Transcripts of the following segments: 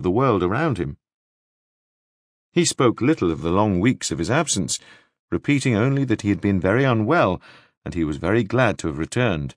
the world around him. He spoke little of the long weeks of his absence, repeating only that he had been very unwell and he was very glad to have returned.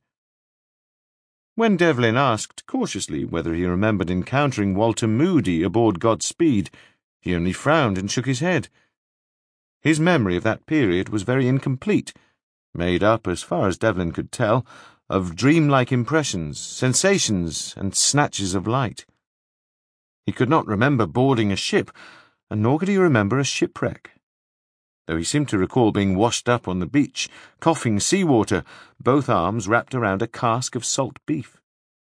When Devlin asked cautiously whether he remembered encountering Walter Moody aboard Godspeed, he only frowned and shook his head. His memory of that period was very incomplete, made up, as far as Devlin could tell, of dreamlike impressions, sensations, and snatches of light. He could not remember boarding a ship, and nor could he remember a shipwreck, though he seemed to recall being washed up on the beach, coughing seawater, both arms wrapped around a cask of salt beef.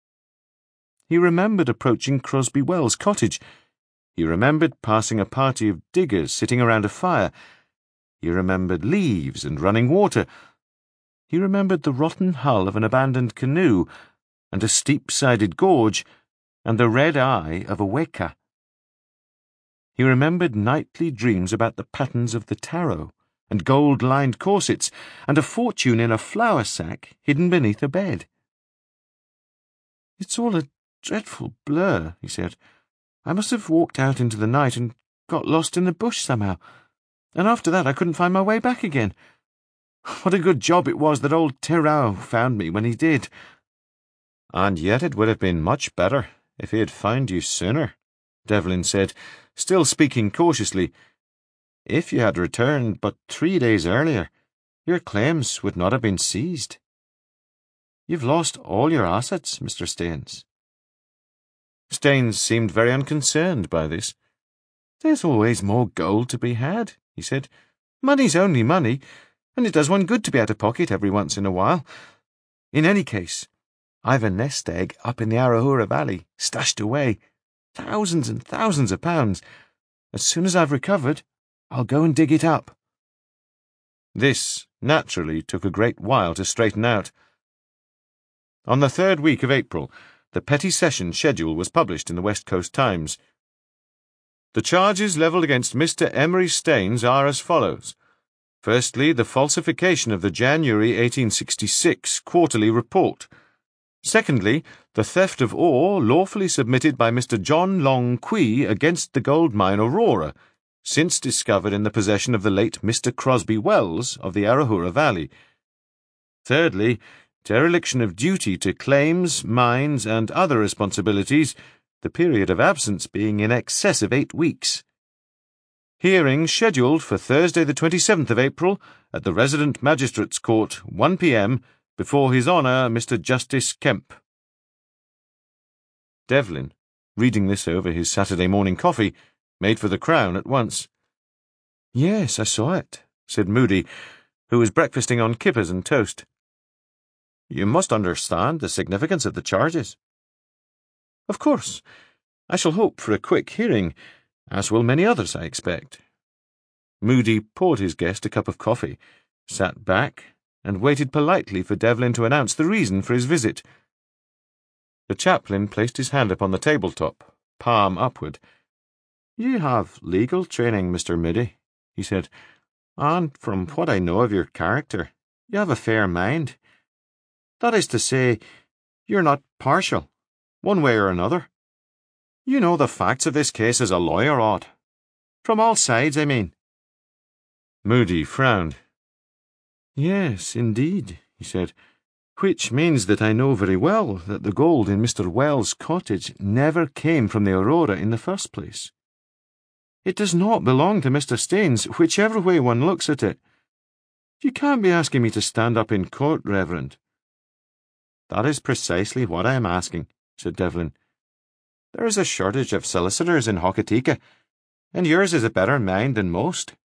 He remembered approaching Crosby Wells cottage. He remembered passing a party of diggers sitting around a fire. He remembered leaves and running water. He remembered the rotten hull of an abandoned canoe, and a steep-sided gorge, and the red eye of a weka. He remembered nightly dreams about the patterns of the tarot, and gold-lined corsets, and a fortune in a flour sack hidden beneath a bed. "It's all a dreadful blur," he said. "I must have walked out into the night and got lost in the bush somehow, and after that I couldn't find my way back again. What a good job it was that old Terrau found me when he did." "And yet it would have been much better if he had found you sooner," Devlin said, still speaking cautiously. "If you had returned but 3 days earlier, your claims would not have been seized. You've lost all your assets, Mr. Staines." Staines seemed very unconcerned by this. "There's always more gold to be had," he said. "Money's only money, and it does one good to be out of pocket every once in a while. In any case, I've a nest egg up in the Arahura Valley, stashed away, thousands and thousands of pounds. As soon as I've recovered, I'll go and dig it up." This, naturally, took a great while to straighten out. On the 3rd week of April, the Petty Session schedule was published in the West Coast Times. "The charges levelled against Mr. Emery Staines are as follows. Firstly, the falsification of the January 1866 quarterly report. Secondly, the theft of ore lawfully submitted by Mr. John Long Quee against the gold mine Aurora, since discovered in the possession of the late Mr. Crosby Wells of the Arahura Valley. Thirdly, dereliction of duty to claims, mines, and other responsibilities, the period of absence being in excess of 8 weeks. Hearing scheduled for Thursday the 27th of April at the Resident Magistrates' Court, 1 p.m, before His Honour Mr. Justice Kemp." Devlin, reading this over his Saturday morning coffee, made for the Crown at once. "Yes, I saw it," said Moody, who was breakfasting on kippers and toast. "You must understand the significance of the charges." "Of course. I shall hope for a quick hearing, as will many others, I expect." Moody poured his guest a cup of coffee, sat back, and waited politely for Devlin to announce the reason for his visit. The chaplain placed his hand upon the tabletop, palm upward. "You have legal training, Mr. Moody," he said, "and from what I know of your character, you have a fair mind. That is to say, you're not partial, one way or another. You know the facts of this case as a lawyer ought. From all sides, I mean." Moody frowned. "Yes, indeed," he said, "which means that I know very well that the gold in Mr. Wells' cottage never came from the Aurora in the first place. It does not belong to Mr. Staines, whichever way one looks at it. You can't be asking me to stand up in court, Reverend." "That is precisely what I am asking," said Devlin. "There is a shortage of solicitors in Hokitika, and yours is a better mind than most."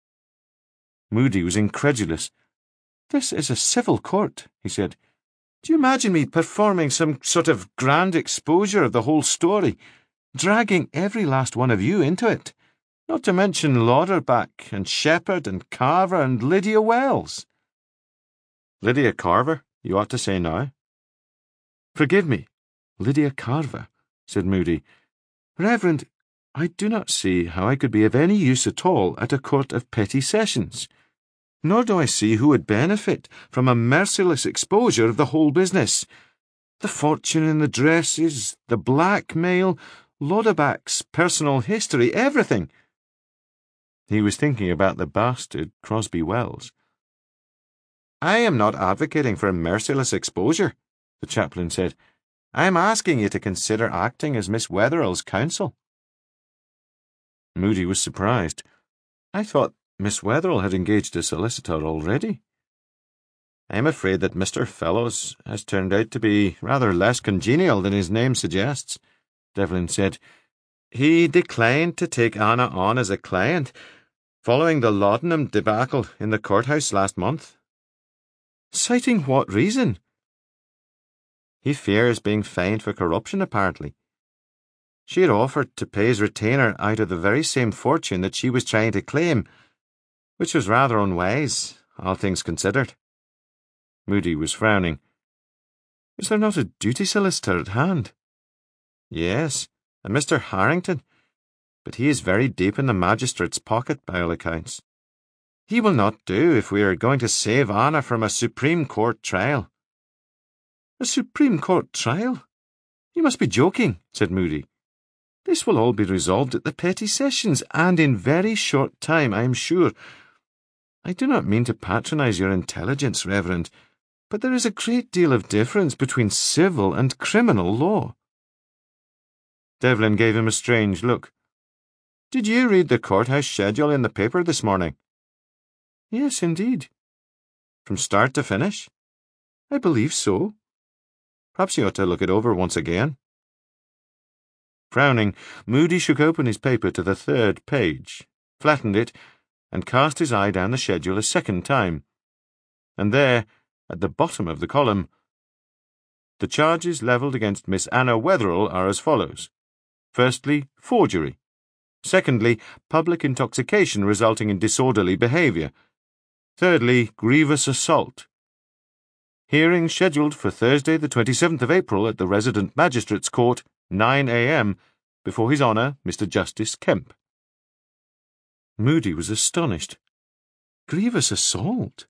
Moody was incredulous. "This is a civil court," he said. "Do you imagine me performing some sort of grand exposure of the whole story, dragging every last one of you into it, not to mention Lauderback and Shepherd and Carver and Lydia Wells?" "Lydia Carver, you ought to say now." "Forgive me, Lydia Carver," said Moody. "Reverend, I do not see how I could be of any use at all at a court of petty sessions, nor do I see who would benefit from a merciless exposure of the whole business. The fortune in the dresses, the blackmail, Lauderback's personal history, everything. He was thinking about the bastard, Crosby Wells. I am not advocating for a merciless exposure, the chaplain said. I am asking you to consider acting as Miss Wetherell's counsel. Moody was surprised. I thought Miss Wetherell had engaged a solicitor already. I am afraid that Mr. Fellows has turned out to be rather less congenial than his name suggests, Devlin said. He declined to take Anna on as a client following the laudanum debacle in the courthouse last month. Citing what reason? He fears being fined for corruption, apparently. She had offered to pay his retainer out of the very same fortune that she was trying to claim, which was rather unwise, all things considered. Moody was frowning. Is there not a duty solicitor at hand? Yes, a Mr. Harrington, but he is very deep in the magistrate's pocket by all accounts. He will not do if we are going to save Anna from a Supreme Court trial. A Supreme Court trial? You must be joking, said Moody. This will all be resolved at the petty sessions, and in very short time, I am sure. I do not mean to patronize your intelligence, Reverend, but there is a great deal of difference between civil and criminal law. Devlin gave him a strange look. Did you read the courthouse schedule in the paper this morning? Yes, indeed. From start to finish? I believe so. Perhaps you ought to look it over once again. Frowning, Moody shook open his paper to the 3rd page, flattened it, and cast his eye down the schedule a second time. And there, at the bottom of the column, the charges levelled against Miss Anna Wetherell are as follows. Firstly, forgery. Secondly, public intoxication resulting in disorderly behaviour. Thirdly, grievous assault. Hearing scheduled for Thursday the 27th of April at the Resident Magistrates' Court, 9 a.m, before His Honour, Mr. Justice Kemp. Moody was astonished. Grievous assault?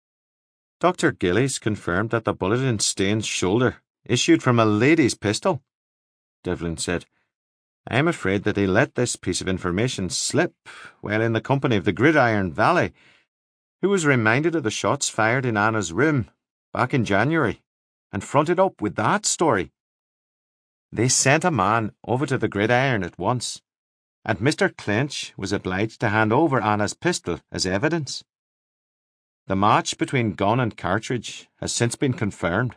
Dr. Gillies confirmed that the bullet in Staines' shoulder issued from a lady's pistol, Devlin said. I am afraid that he let this piece of information slip while in the company of the Gridiron Valley, who was reminded of the shots fired in Anna's room back in January, and fronted up with that story. They sent a man over to the Gridiron at once, and Mr. Clinch was obliged to hand over Anna's pistol as evidence. The match between gun and cartridge has since been confirmed.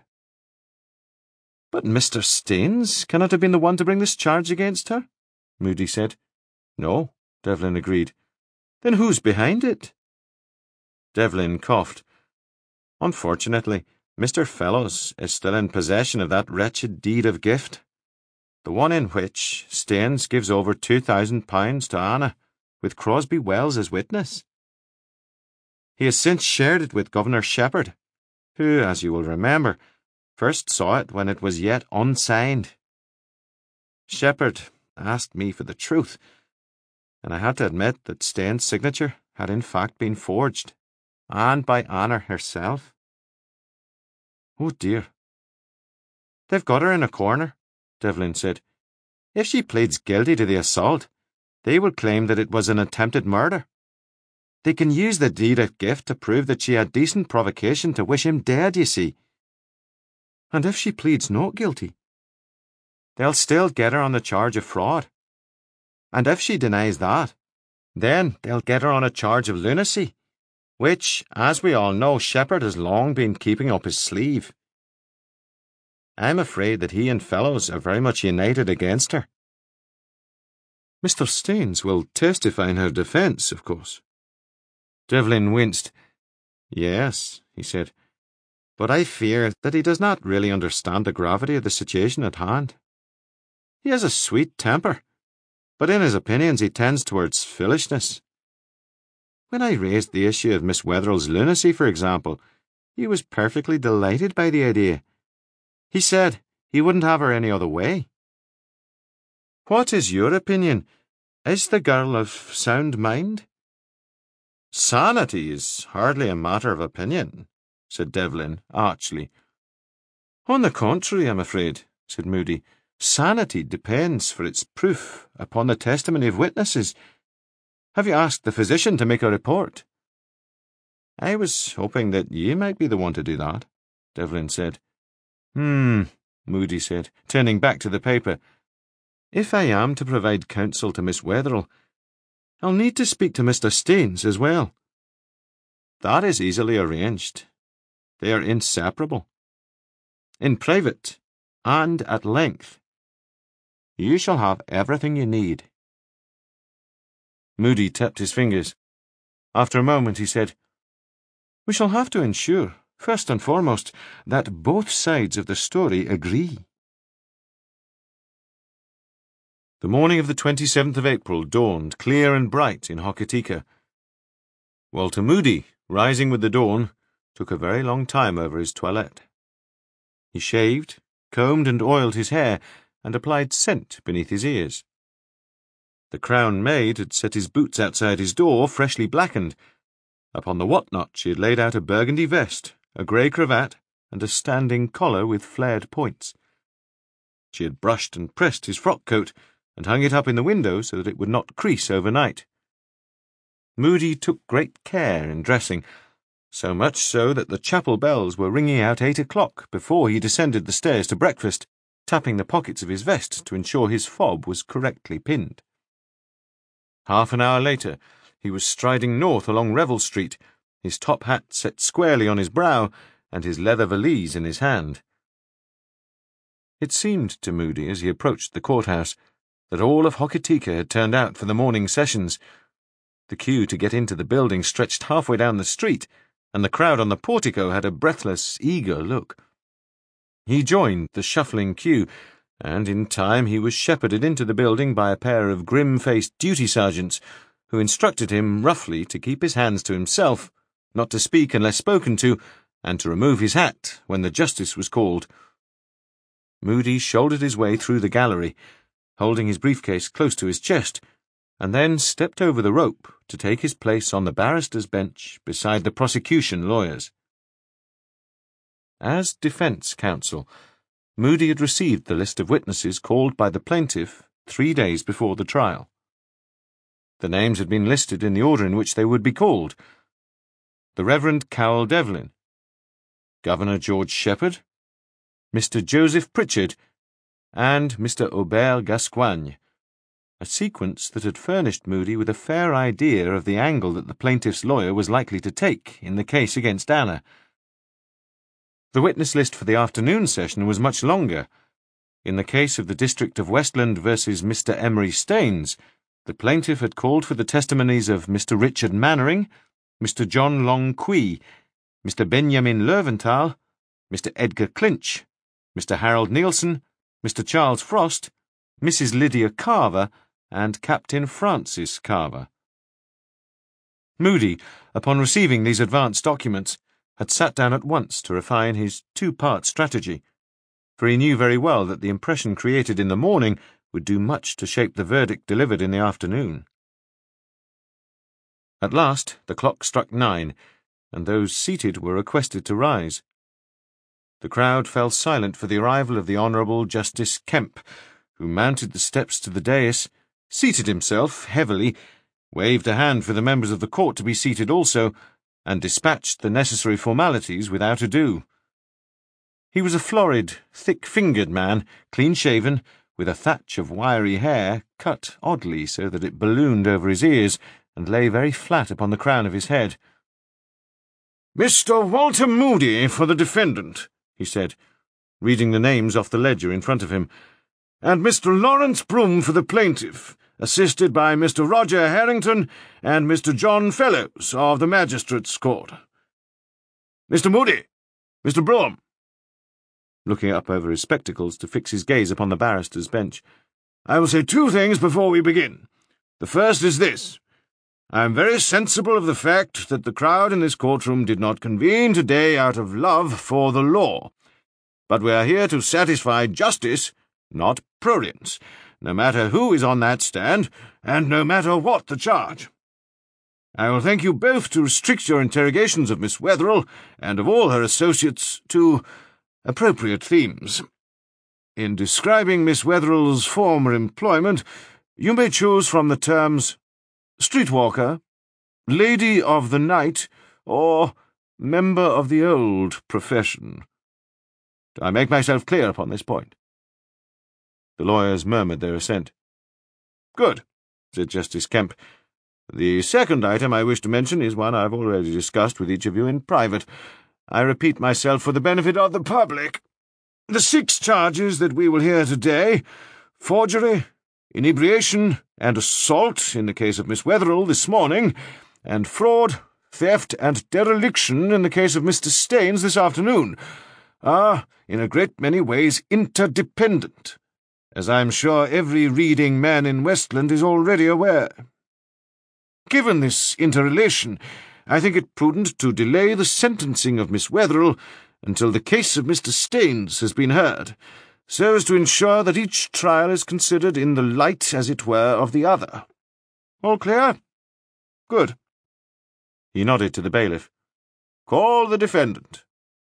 But Mr. Staines cannot have been the one to bring this charge against her, Moody said. No, Devlin agreed. Then who's behind it? Devlin coughed. Unfortunately, Mr. Fellows is still in possession of that wretched deed of gift, the one in which Staines gives over £2,000 to Anna, with Crosby Wells as witness. He has since shared it with Governor Shepherd, who, as you will remember, first saw it when it was yet unsigned. Shepherd asked me for the truth, and I had to admit that Staines' signature had in fact been forged, and by Anna herself. Oh dear. They've got her in a corner, Devlin said. If she pleads guilty to the assault, they will claim that it was an attempted murder. They can use the deed of gift to prove that she had decent provocation to wish him dead, you see. And if she pleads not guilty, they'll still get her on the charge of fraud. And if she denies that, then they'll get her on a charge of lunacy, which, as we all know, Shepherd has long been keeping up his sleeve. I'm afraid that he and Fellows are very much united against her. Mr. Staines will testify in her defence, of course. Devlin winced. Yes, he said, but I fear that he does not really understand the gravity of the situation at hand. He has a sweet temper, but in his opinions he tends towards foolishness. When I raised the issue of Miss Wetherell's lunacy, for example, he was perfectly delighted by the idea. He said he wouldn't have her any other way. What is your opinion? Is the girl of sound mind? Sanity is hardly a matter of opinion, said Devlin archly. On the contrary, I'm afraid, said Moody. Sanity depends for its proof upon the testimony of witnesses. Have you asked the physician to make a report?" "I was hoping that ye might be the one to do that," Devlin said. Moody said, turning back to the paper. "If I am to provide counsel to Miss Wetherell, I'll need to speak to Mr. Staines as well." "That is easily arranged. They are inseparable. In private, and at length, you shall have everything you need." Moody tapped his fingers. After a moment he said, "We shall have to ensure, first and foremost, that both sides of the story agree." The morning of the 27th of April dawned clear and bright in Hokitika. Walter Moody, rising with the dawn, took a very long time over his toilette. He shaved, combed and oiled his hair, and applied scent beneath his ears. The Crown maid had set his boots outside his door, freshly blackened. Upon the whatnot she had laid out a burgundy vest, a grey cravat, and a standing collar with flared points. She had brushed and pressed his frock coat, and hung it up in the window so that it would not crease overnight. Moody took great care in dressing, so much so that the chapel bells were ringing out 8 o'clock before he descended the stairs to breakfast, tapping the pockets of his vest to ensure his fob was correctly pinned. Half an hour later, he was striding north along Revel Street, his top hat set squarely on his brow, and his leather valise in his hand. It seemed to Moody, as he approached the courthouse, that all of Hokitika had turned out for the morning sessions. The queue to get into the building stretched halfway down the street, and the crowd on the portico had a breathless, eager look. He joined the shuffling queue, and in time he was shepherded into the building by a pair of grim-faced duty sergeants, who instructed him roughly to keep his hands to himself, not to speak unless spoken to, and to remove his hat when the justice was called. Moody shouldered his way through the gallery, holding his briefcase close to his chest, and then stepped over the rope to take his place on the barrister's bench beside the prosecution lawyers. As defence counsel, Moody had received the list of witnesses called by the plaintiff 3 days before the trial. The names had been listed in the order in which they would be called: the Reverend Cowell Devlin, Governor George Shepherd, Mr. Joseph Pritchard, and Mr. Aubert Gascoigne, a sequence that had furnished Moody with a fair idea of the angle that the plaintiff's lawyer was likely to take in the case against Anna. The witness list for the afternoon session was much longer. In the case of the District of Westland versus Mr. Emery Staines, the plaintiff had called for the testimonies of Mr. Richard Mannering, Mr. John Long Quee, Mr. Benjamin Löwenthal, Mr. Edgar Clinch, Mr. Harold Nielsen, Mr. Charles Frost, Mrs. Lydia Carver, and Captain Francis Carver. Moody, upon receiving these advance documents, had sat down at once to refine his two-part strategy, for he knew very well that the impression created in the morning would do much to shape the verdict delivered in the afternoon. At last the clock struck 9, and those seated were requested to rise. The crowd fell silent for the arrival of the Honourable Justice Kemp, who mounted the steps to the dais, seated himself heavily, waved a hand for the members of the court to be seated also, and dispatched the necessary formalities without ado. He was a florid, thick-fingered man, clean-shaven, with a thatch of wiry hair cut oddly so that it ballooned over his ears and lay very flat upon the crown of his head. "Mr. Walter Moody for the defendant," he said, reading the names off the ledger in front of him, "and Mr. Lawrence Broom for the plaintiff, assisted by Mr. Roger Harrington and Mr. John Fellows of the Magistrates' Court. Mr. Moody, Mr. Broom," looking up over his spectacles to fix his gaze upon the barrister's bench, "I will say 2 things before we begin. The first is this. I am very sensible of the fact that the crowd in this courtroom did not convene today out of love for the law, but we are here to satisfy justice, not prurience, no matter who is on that stand, and no matter what the charge. I will thank you both to restrict your interrogations of Miss Wetherell and of all her associates to appropriate themes. In describing Miss Wetherell's former employment, you may choose from the terms streetwalker, lady of the night, or member of the old profession. Do I make myself clear upon this point?" The lawyers murmured their assent. "Good," said Justice Kemp. "The second item I wish to mention is one I've already discussed with each of you in private. I repeat myself for the benefit of the public. The 6 charges that we will hear today, forgery, inebriation, and assault in the case of Miss Wetherell this morning, and fraud, theft, and dereliction in the case of Mr. Staines this afternoon, are, in a great many ways, interdependent, as I'm sure every reading man in Westland is already aware. Given this interrelation, I think it prudent to delay the sentencing of Miss Wetherell until the case of Mr. Staines has been heard, so as to ensure that each trial is considered in the light, as it were, of the other. All clear? Good." He nodded to the bailiff. "Call the defendant."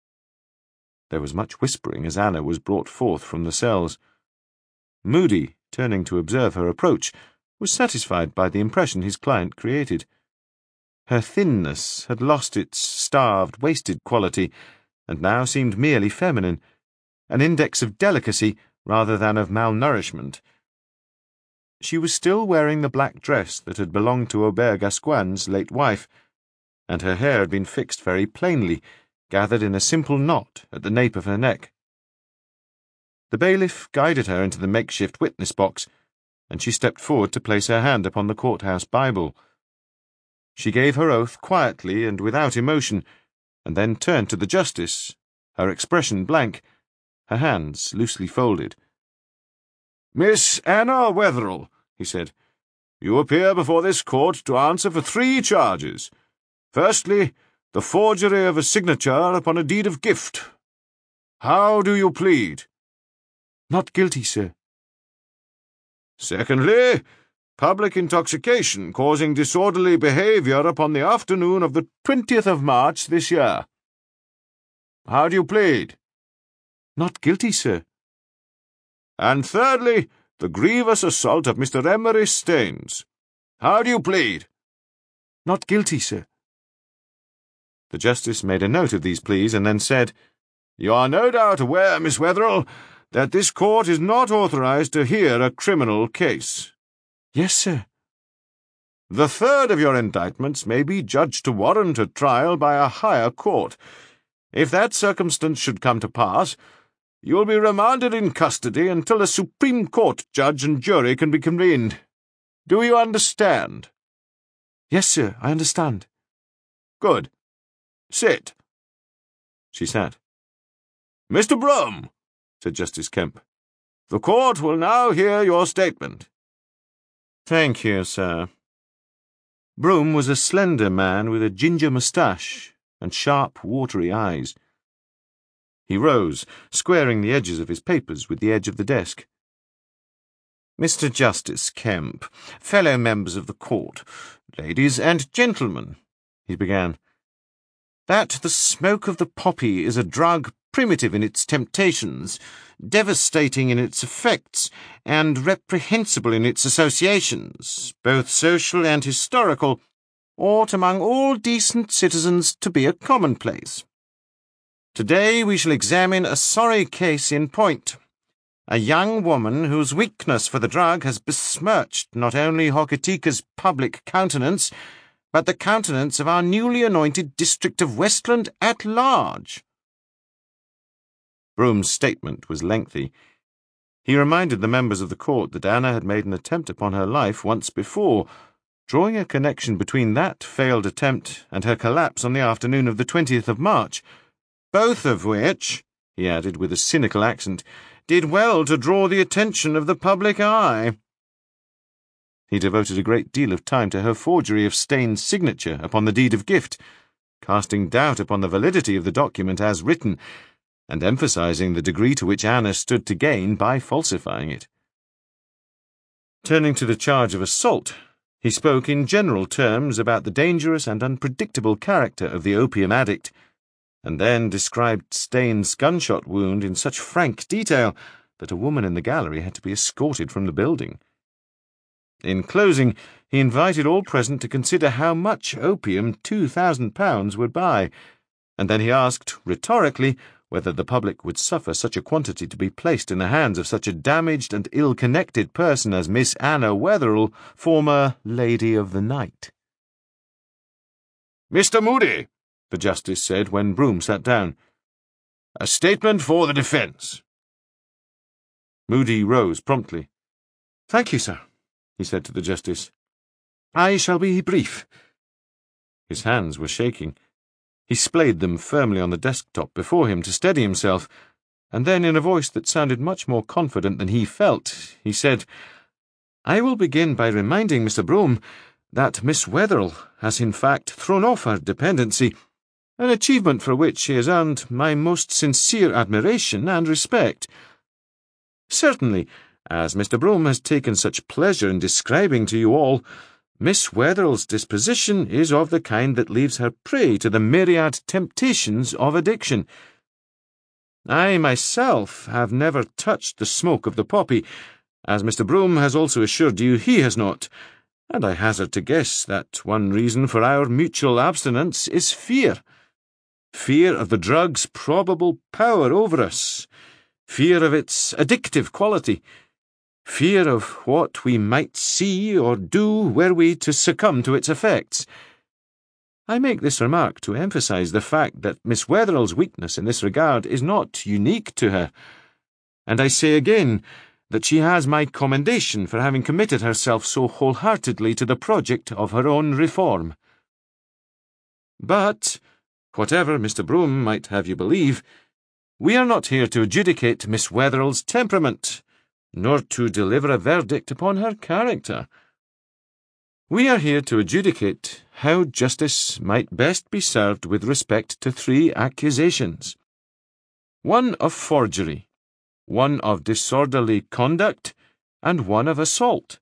There was much whispering as Anna was brought forth from the cells. Moody, turning to observe her approach, was satisfied by the impression his client created. Her thinness had lost its starved, wasted quality, and now seemed merely feminine, an index of delicacy rather than of malnourishment. She was still wearing the black dress that had belonged to Aubert Gascoigne's late wife, and her hair had been fixed very plainly, gathered in a simple knot at the nape of her neck. The bailiff guided her into the makeshift witness box, and she stepped forward to place her hand upon the courthouse Bible. She gave her oath quietly and without emotion, and then turned to the justice, her expression blank, her hands loosely folded. "Miss Anna Wetherell," he said, "you appear before this court to answer for 3 charges. Firstly, the forgery of a signature upon a deed of gift. How do you plead?" "Not guilty, sir." "Secondly, public intoxication causing disorderly behaviour upon the afternoon of the 20th of March this year. How do you plead?" "Not guilty, sir." "And thirdly, the grievous assault of Mr. Emery Staines. How do you plead?" "Not guilty, sir." The justice made a note of these pleas and then said, "You are no doubt aware, Miss Wetherell, that this court is not authorized to hear a criminal case." "Yes, sir." "The third of your indictments may be judged to warrant a trial by a higher court. If that circumstance should come to pass, you will be remanded in custody until a Supreme Court judge and jury can be convened. Do you understand?" "Yes, sir, I understand." "Good. Sit." She sat. "Mr. Broom," said Justice Kemp, "the court will now hear your statement." "Thank you, sir." Broom was a slender man with a ginger moustache and sharp, watery eyes. He rose, squaring the edges of his papers with the edge of the desk. "Mr. Justice Kemp, fellow members of the court, ladies and gentlemen," he began, "that the smoke of the poppy is a drug primitive in its temptations, devastating in its effects, and reprehensible in its associations, both social and historical, ought among all decent citizens to be a commonplace. Today we shall examine a sorry case in point. A young woman whose weakness for the drug has besmirched not only Hocateka's public countenance, but the countenance of our newly anointed district of Westland at large." Broom's statement was lengthy. He reminded the members of the court that Anna had made an attempt upon her life once before, drawing a connection between that failed attempt and her collapse on the afternoon of the 20th of March, both of which, he added with a cynical accent, did well to draw the attention of the public eye. He devoted a great deal of time to her forgery of Staines' signature upon the deed of gift, casting doubt upon the validity of the document as written, and emphasizing the degree to which Anna stood to gain by falsifying it. Turning to the charge of assault, he spoke in general terms about the dangerous and unpredictable character of the opium addict, and then described Staines' gunshot wound in such frank detail that a woman in the gallery had to be escorted from the building. In closing, he invited all present to consider how much opium £2,000 would buy, and then he asked, rhetorically, whether the public would suffer such a quantity to be placed in the hands of such a damaged and ill-connected person as Miss Anna Wetherell, former Lady of the Night. "Mr. Moody," the Justice said when Broom sat down. "A statement for the defence." Moody rose promptly. "Thank you, sir," he said to the Justice. "I shall be brief." His hands were shaking. He splayed them firmly on the desktop before him to steady himself, and then, in a voice that sounded much more confident than he felt, he said, "I will begin by reminding Mr. Broom that Miss Wetherell has in fact thrown off her dependency, an achievement for which she has earned my most sincere admiration and respect. Certainly, as Mr. Broom has taken such pleasure in describing to you all, Miss Wetherell's disposition is of the kind that leaves her prey to the myriad temptations of addiction. I myself have never touched the smoke of the poppy, as Mr. Broom has also assured you he has not, and I hazard to guess that one reason for our mutual abstinence is fear. Fear of the drug's probable power over us, fear of its addictive quality, fear of what we might see or do were we to succumb to its effects. I make this remark to emphasize the fact that Miss Wetherell's weakness in this regard is not unique to her, and I say again that she has my commendation for having committed herself so wholeheartedly to the project of her own reform. But, whatever Mr. Broom might have you believe, we are not here to adjudicate Miss Wetherell's temperament, nor to deliver a verdict upon her character. We are here to adjudicate how justice might best be served with respect to 3 accusations: one of forgery, one of disorderly conduct, and one of assault.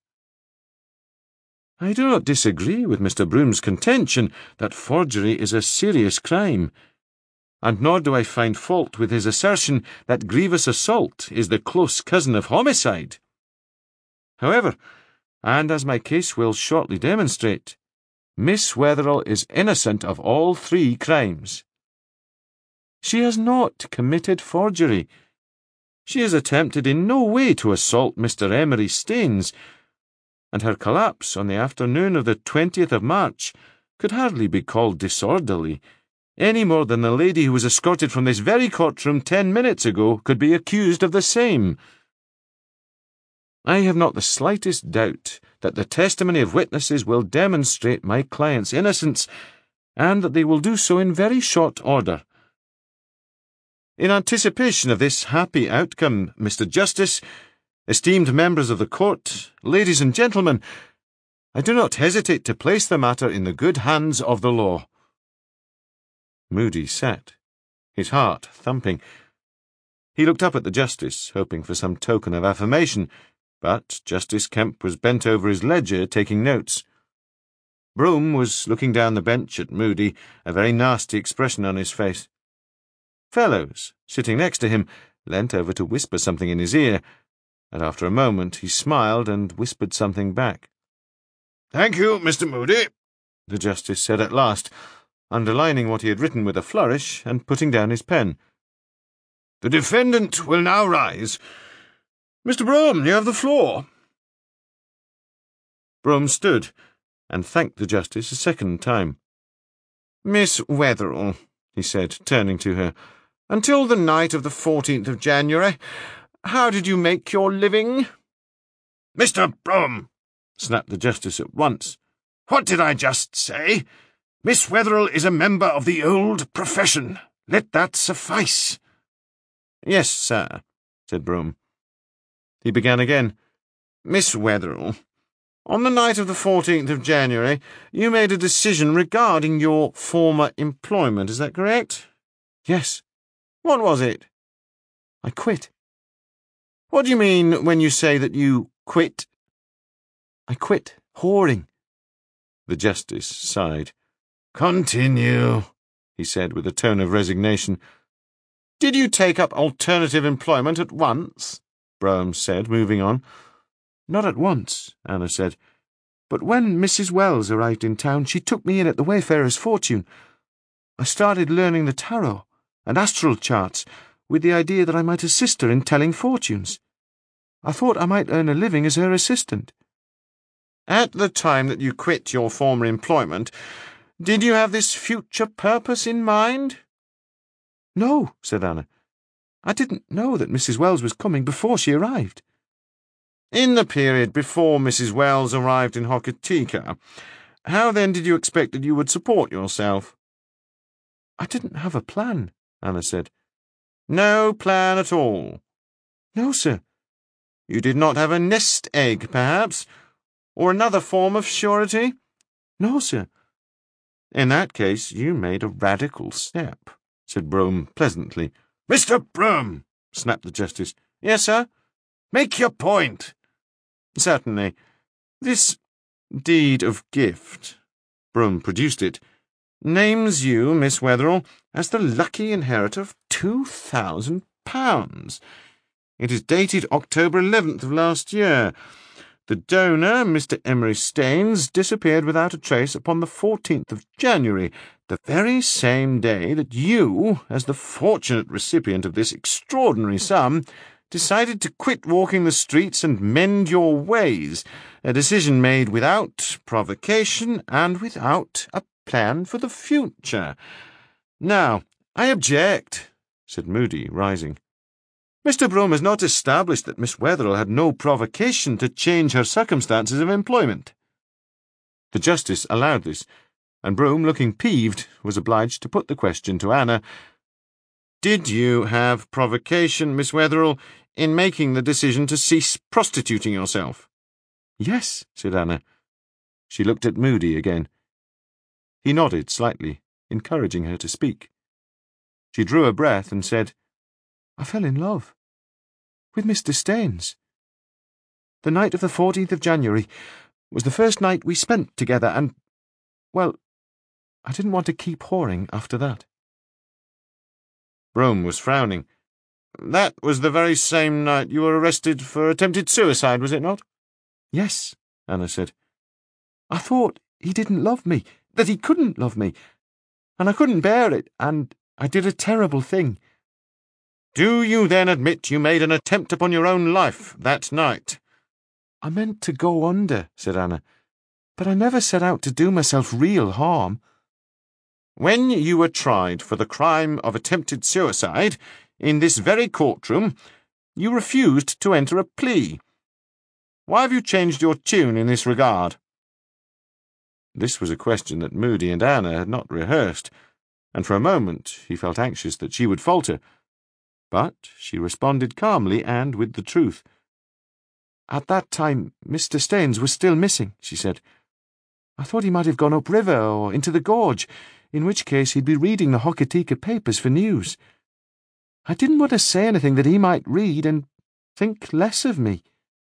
I do not disagree with Mr. Broom's contention that forgery is a serious crime, and nor do I find fault with his assertion that grievous assault is the close cousin of homicide. However, and as my case will shortly demonstrate, Miss Wetherell is innocent of all 3 crimes. She has not committed forgery. She has attempted in no way to assault Mr. Emery Staines, and her collapse on the afternoon of the 20th of March could hardly be called disorderly, any more than the lady who was escorted from this very courtroom 10 minutes ago could be accused of the same. I have not the slightest doubt that the testimony of witnesses will demonstrate my client's innocence, and that they will do so in very short order. In anticipation of this happy outcome, Mr. Justice, esteemed members of the court, ladies and gentlemen, I do not hesitate to place the matter in the good hands of the law." Moody sat, his heart thumping. He looked up at the Justice, hoping for some token of affirmation, but Justice Kemp was bent over his ledger taking notes. Broom was looking down the bench at Moody, a very nasty expression on his face. Fellows, sitting next to him, leant over to whisper something in his ear, and after a moment he smiled and whispered something back. "Thank you, Mr. Moody," the Justice said at last, underlining what he had written with a flourish and putting down his pen. "The defendant will now rise. Mr. Broom, you have the floor." Broom stood and thanked the Justice a second time. "Miss Wetherell," he said, turning to her, "until the night of the 14th of January, how did you make your living?" "Mr. Broom," snapped the Justice at once, "what did I just say? Miss Wetherell is a member of the old profession. Let that suffice." "Yes, sir," said Broom. He began again. "Miss Wetherell, on the night of the 14th of January, you made a decision regarding your former employment, is that correct?" "Yes." "What was it?" "I quit." "What do you mean when you say that you quit?" "I quit whoring." The Justice sighed. "Continue," he said with a tone of resignation. "Did you take up alternative employment at once?" Brougham said, moving on. Not at once, Anna said. But when Mrs. Wells arrived in town, she took me in at the Wayfarer's Fortune. I started learning the tarot and astral charts with the idea that I might assist her in telling fortunes. I thought I might earn a living as her assistant. At the time that you quit your former employment, did you have this future purpose in mind? No, said Anna. I didn't know that Mrs. Wells was coming before she arrived. In the period before Mrs. Wells arrived in Hokitika, how then did you expect that you would support yourself? I didn't have a plan, Anna said. No plan at all? No, sir. You did not have a nest egg, perhaps, or another form of surety? No, sir. In that case, you made a radical step, said Brougham pleasantly. Mr. Brougham, snapped the Justice. Yes, sir? Make your point. Certainly. This deed of gift, Brougham produced it, names you, Miss Wetherell, as the lucky inheritor of £2,000. It is dated October 11th of last year. The donor, Mr. Emery Staines, disappeared without a trace upon the 14th of January, the very same day that you, as the fortunate recipient of this extraordinary sum, decided to quit walking the streets and mend your ways, a decision made without provocation and without a plan for the future. Now, I object, said Moody, rising. Mr. Brougham has not established that Miss Wetherell had no provocation to change her circumstances of employment. The Justice allowed this, and Brougham, looking peeved, was obliged to put the question to Anna. Did you have provocation, Miss Wetherell, in making the decision to cease prostituting yourself? Yes, said Anna. She looked at Moody again. He nodded slightly, encouraging her to speak. She drew a breath and said, I fell in love. With Mr. Staines. The night of the 14th of January was the first night we spent together and, well, I didn't want to keep whoring after that. Brougham was frowning. That was the very same night you were arrested for attempted suicide, was it not? Yes, Anna said. I thought he didn't love me, that he couldn't love me, and I couldn't bear it, and I did a terrible thing. Do you then admit you made an attempt upon your own life that night? I meant to go under, said Anna, but I never set out to do myself real harm. When you were tried for the crime of attempted suicide, in this very courtroom, you refused to enter a plea. Why have you changed your tune in this regard? This was a question that Moody and Anna had not rehearsed, and for a moment he felt anxious that she would falter. But she responded calmly and with the truth. At that time, Mr. Staines was still missing, she said. I thought he might have gone upriver or into the gorge, in which case he'd be reading the Hokitika papers for news. I didn't want to say anything that he might read and think less of me.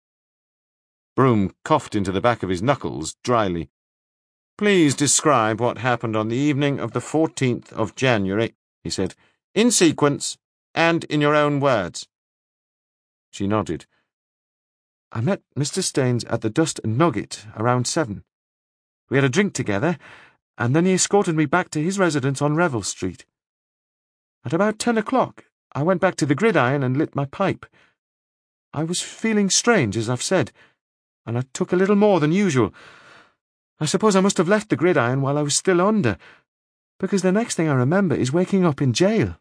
Brougham coughed into the back of his knuckles dryly. Please describe what happened on the evening of the 14th of January, he said, in sequence and in your own words. She nodded. I met Mr. Staines at the Dust and Nugget around 7. We had a drink together, and then he escorted me back to his residence on Revell Street. At about 10 o'clock, I went back to the gridiron and lit my pipe. I was feeling strange, as I've said, and I took a little more than usual. I suppose I must have left the gridiron while I was still under, because the next thing I remember is waking up in jail.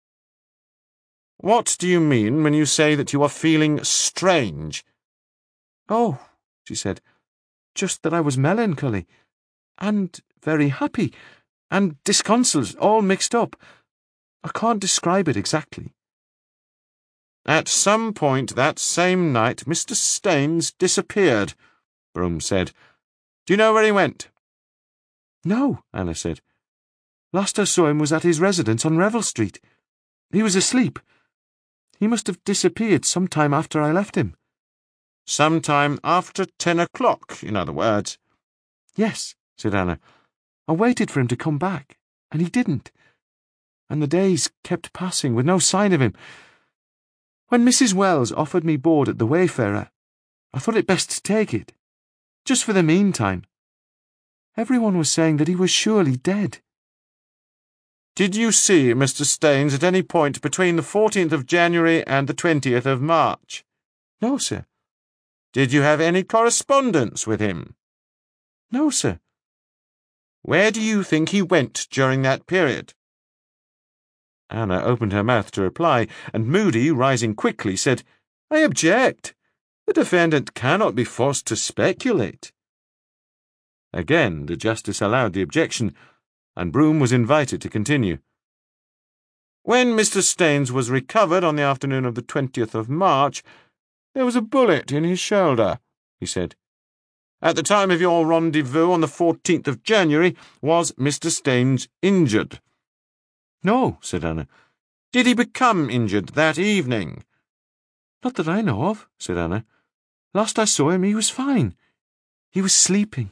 What do you mean when you say that you are feeling strange? Oh, she said, just that I was melancholy, and very happy, and disconsolate, all mixed up. I can't describe it exactly. At some point that same night, Mr. Staines disappeared, Brougham said. Do you know where he went? No, Anna said. Last I saw him was at his residence on Revell Street. He was asleep. He must have disappeared some time after I left him. Some time after 10 o'clock, in other words. Yes, said Anna. I waited for him to come back, and he didn't. And the days kept passing with no sign of him. When Mrs. Wells offered me board at the Wayfarer, I thought it best to take it, just for the meantime. Everyone was saying that he was surely dead. Did you see Mr. Staines at any point between the 14th of January and the 20th of March? No, sir. Did you have any correspondence with him? No, sir. Where do you think he went during that period? Anna opened her mouth to reply, and Moody, rising quickly, said, I object. The defendant cannot be forced to speculate. Again the justice allowed the objection, and Broom was invited to continue. When Mr. Staines was recovered on the afternoon of the 20th of March, there was a bullet in his shoulder, he said. At the time of your rendezvous on the 14th of January, was Mr. Staines injured? No, said Anna. Did he become injured that evening? Not that I know of, said Anna. Last I saw him, he was fine. He was sleeping.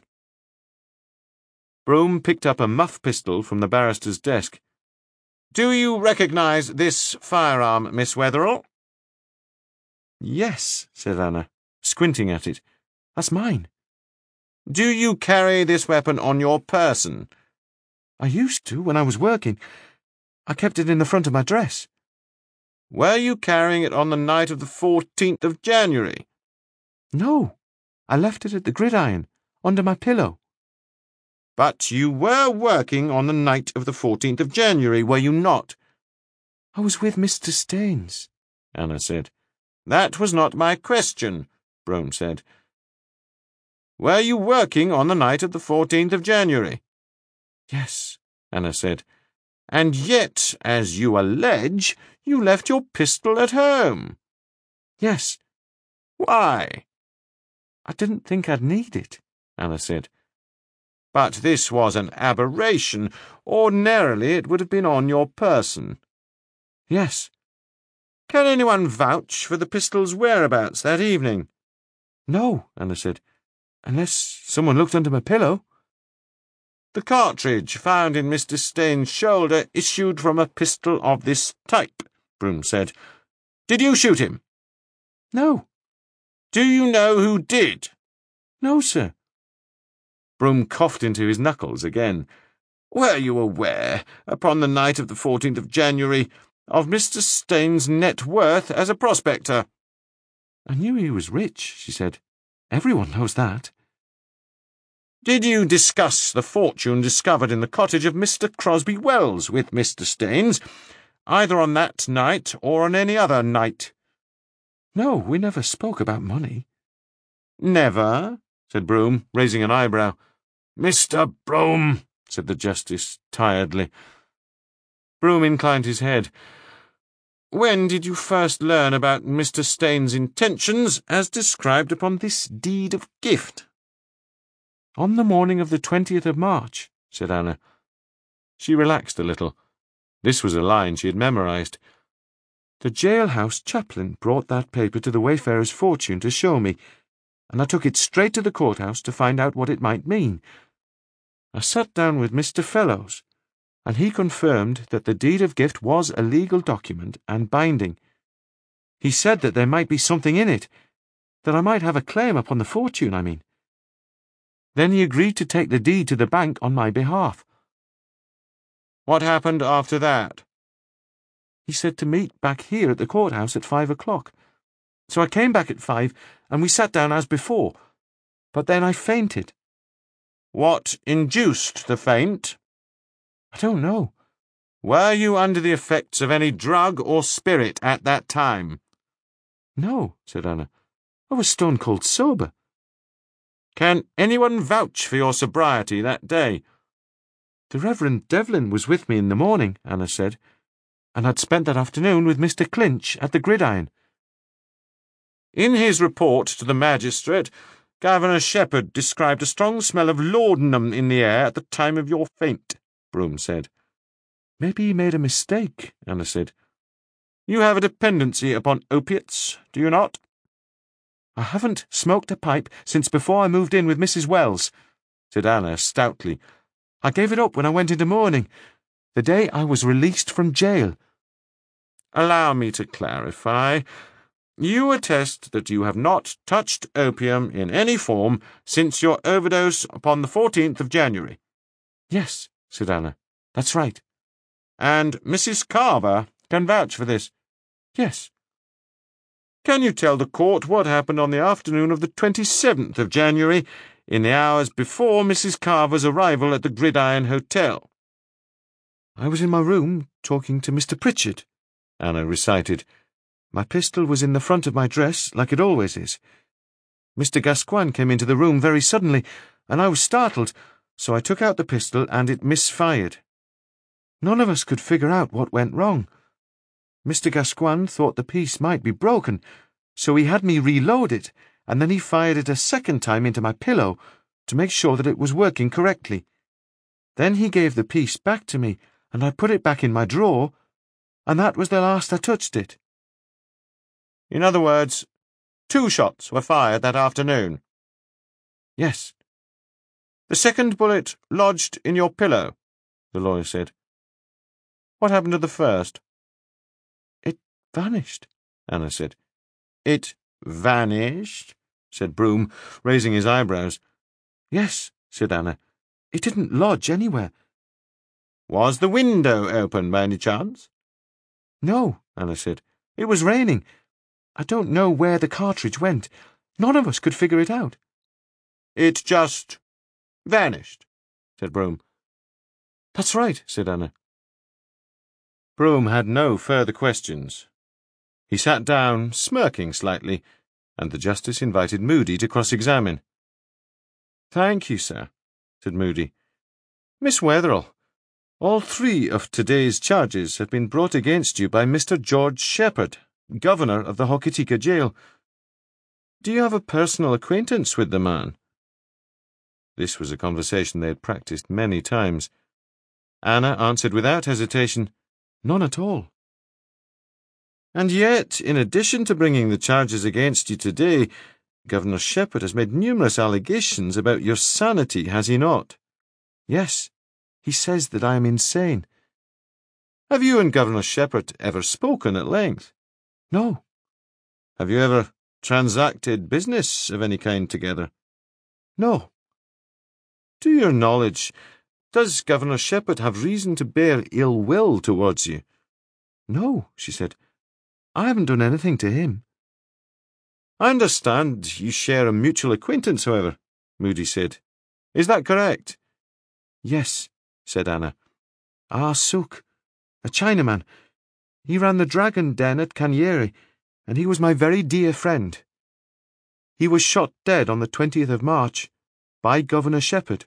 Broom picked up a muff pistol from the barrister's desk. Do you recognise this firearm, Miss Wetherell? Yes, said Anna, squinting at it. That's mine. Do you carry this weapon on your person? I used to when I was working. I kept it in the front of my dress. Were you carrying it on the night of the 14th of January? No, I left it at the Gridiron, under my pillow. But you were working on the night of the 14th of January, were you not? I was with Mr. Staines, Anna said. That was not my question, Broom said. Were you working on the night of the 14th of January? Yes, Anna said. And yet, as you allege, you left your pistol at home. Yes. Why? I didn't think I'd need it, Anna said. But this was an aberration. Ordinarily it would have been on your person. Yes. Can anyone vouch for the pistol's whereabouts that evening? No, Anna said, unless someone looked under my pillow. The cartridge found in Mr. Staines's shoulder issued from a pistol of this type, Broom said. Did you shoot him? No. Do you know who did? No, sir. Broom coughed into his knuckles again. Were you aware, upon the night of the 14th of January, of Mr. Staines's net worth as a prospector? I knew he was rich, she said. Everyone knows that. Did you discuss the fortune discovered in the cottage of Mr. Crosby Wells with Mr. Staines, either on that night or on any other night? No, we never spoke about money. Never? Said Broom, raising an eyebrow. Mr. Broom, said the justice tiredly. Broom inclined his head. When did you first learn about Mr. Staines's intentions as described upon this deed of gift? On the morning of the 20th of March, said Anna. She relaxed a little. This was a line she had memorized. The jailhouse chaplain brought that paper to the Wayfarer's Fortune to show me, and I took it straight to the courthouse to find out what it might mean. I sat down with Mr. Fellows, and he confirmed that the deed of gift was a legal document and binding. He said that there might be something in it, that I might have a claim upon the fortune, I mean. Then he agreed to take the deed to the bank on my behalf. What happened after that? He said to meet back here at the courthouse at 5 o'clock. So I came back at 5, and we sat down as before. But then I fainted. What induced the faint? I don't know. Were you under the effects of any drug or spirit at that time? No, said Anna. I was stone cold sober. Can anyone vouch for your sobriety that day? The Reverend Devlin was with me in the morning, Anna said, and had spent that afternoon with Mr. Clinch at the Gridiron. In his report to the magistrate, Governor Shepherd described a strong smell of laudanum in the air at the time of your faint, Broom said. Maybe he made a mistake, Anna said. You have a dependency upon opiates, do you not? I haven't smoked a pipe since before I moved in with Mrs. Wells, said Anna stoutly. I gave it up when I went into mourning, the day I was released from jail. Allow me to clarify. You attest that you have not touched opium in any form since your overdose upon the 14th of January. Yes, said Anna. That's right. And Mrs. Carver can vouch for this. Yes. Can you tell the court what happened on the afternoon of the 27th of January, in the hours before Mrs. Carver's arrival at the Gridiron Hotel? I was in my room talking to Mr. Pritchard, Anna recited. My pistol was in the front of my dress, like it always is. Mr. Gascoigne came into the room very suddenly, and I was startled, so I took out the pistol and it misfired. None of us could figure out what went wrong. Mr. Gascoigne thought the piece might be broken, so he had me reload it, and then he fired it a second time into my pillow to make sure that it was working correctly. Then he gave the piece back to me, and I put it back in my drawer, and that was the last I touched it. In other words, 2 shots were fired that afternoon. Yes. The second bullet lodged in your pillow, the lawyer said. What happened to the first? It vanished, Anna said. It vanished? Said Broom, raising his eyebrows. Yes, said Anna. It didn't lodge anywhere. Was the window open by any chance? No, Anna said. It was raining. I don't know where the cartridge went. None of us could figure it out. It just vanished, said Broom. That's right, said Anna. Broom had no further questions. He sat down, smirking slightly, and the Justice invited Moody to cross-examine. "Thank you, sir," said Moody. "Miss Wetherell, all 3 of today's charges have been brought against you by Mr. George Shepherd, governor of the Hokitika jail. Do you have a personal acquaintance with the man?" This was a conversation they had practiced many times. Anna answered without hesitation, "None at all." "And yet, in addition to bringing the charges against you today, Governor Shepherd has made numerous allegations about your sanity, has he not?" "Yes. He says that I am insane." "Have you and Governor Shepherd ever spoken at length?" "No." "Have you ever transacted business of any kind together?" "No." "To your knowledge, does Governor Shepherd have reason to bear ill will towards you?" "No," she said. "I haven't done anything to him." "I understand you share a mutual acquaintance, however," Moody said. "Is that correct?" "Yes," said Anna. "Ah Suk, a Chinaman. He ran the Dragon Den at Kanyeri, and he was my very dear friend. He was shot dead on the 20th of March by Governor Shepherd."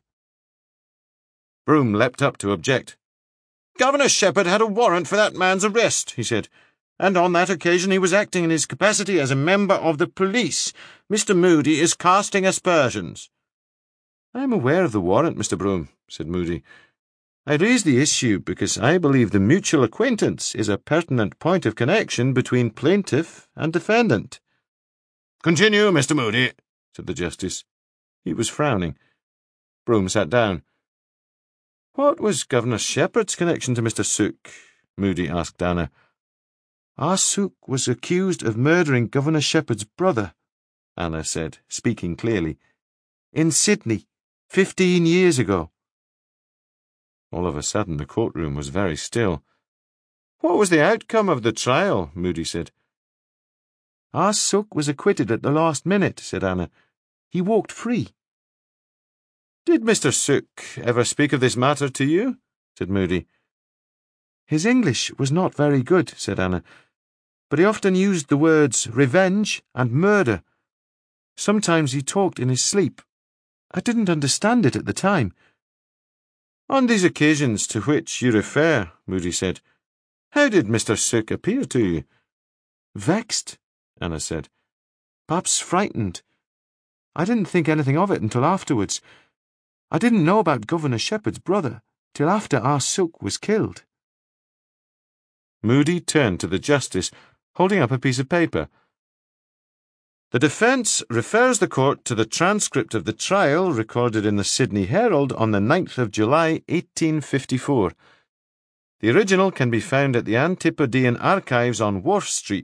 Broom leapt up to object. "Governor Shepherd had a warrant for that man's arrest," he said, "and on that occasion he was acting in his capacity as a member of the police. Mr. Moody is casting aspersions." "I am aware of the warrant, Mr. Broom," said Moody. "I raise the issue because I believe the mutual acquaintance is a pertinent point of connection between plaintiff and defendant." "Continue, Mr. Moody," said the Justice. He was frowning. Broom sat down. "What was Governor Shepherd's connection to Mr. Suk?" Moody asked Anna. "Ah Suk was accused of murdering Governor Shepherd's brother," Anna said, speaking clearly, "in Sydney, 15 years ago." All of a sudden the courtroom was very still. "What was the outcome of the trial?" Moody said. "Ah Suk was acquitted at the last minute," said Anna. "He walked free." "Did Mr. Suk ever speak of this matter to you?" said Moody. "His English was not very good," said Anna, "but he often used the words revenge and murder. Sometimes he talked in his sleep. I didn't understand it at the time." "On these occasions to which you refer," Moody said, "how did Mr. Suk appear to you?" "Vexed," Anna said. "Perhaps frightened. I didn't think anything of it until afterwards. I didn't know about Governor Shepherd's brother till after Ah Suk was killed." Moody turned to the Justice, holding up a piece of paper. "The defence refers the court to the transcript of the trial recorded in the Sydney Herald on the 9th of July, 1854. The original can be found at the Antipodean Archives on Wharf Street,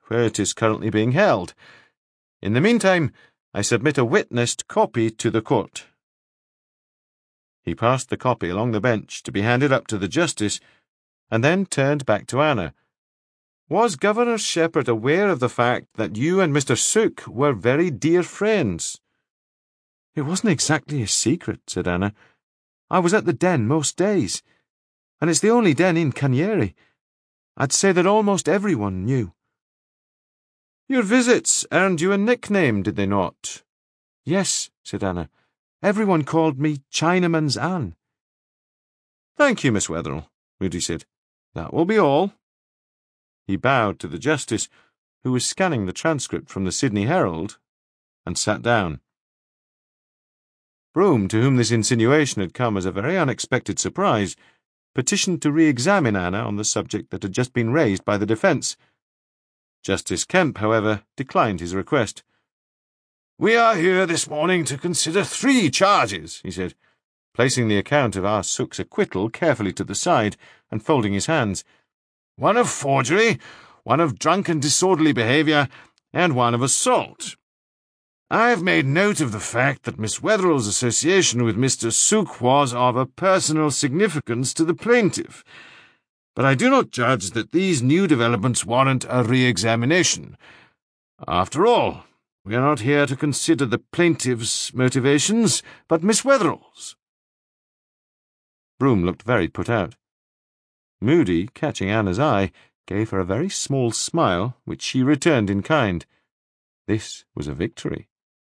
where it is currently being held. In the meantime, I submit a witnessed copy to the court." He passed the copy along the bench to be handed up to the justice, and then turned back to Anna. "Was Governor Shepherd aware of the fact that you and Mr. Sooke were very dear friends?" "It wasn't exactly a secret," said Anna. "I was at the den most days, and it's the only den in Canieri. I'd say that almost everyone knew." "Your visits earned you a nickname, did they not?" "Yes," said Anna. "Everyone called me Chinaman's Anne." "Thank you, Miss Wetherell," Moody said. "That will be all." He bowed to the justice, who was scanning the transcript from the Sydney Herald, and sat down. Broom, to whom this insinuation had come as a very unexpected surprise, petitioned to re-examine Anna on the subject that had just been raised by the defence. Justice Kemp, however, declined his request. "We are here this morning to consider 3 charges," he said, placing the account of R. Sooke's acquittal carefully to the side and folding his hands. "One of forgery, one of drunken disorderly behaviour, and one of assault. I have made note of the fact that Miss Wetherell's association with Mr. Sooke was of a personal significance to the plaintiff, but I do not judge that these new developments warrant a re-examination. After all, we are not here to consider the plaintiff's motivations, but Miss Wetherell's." Broom looked very put out. Moody, catching Anna's eye, gave her a very small smile, which she returned in kind. This was a victory.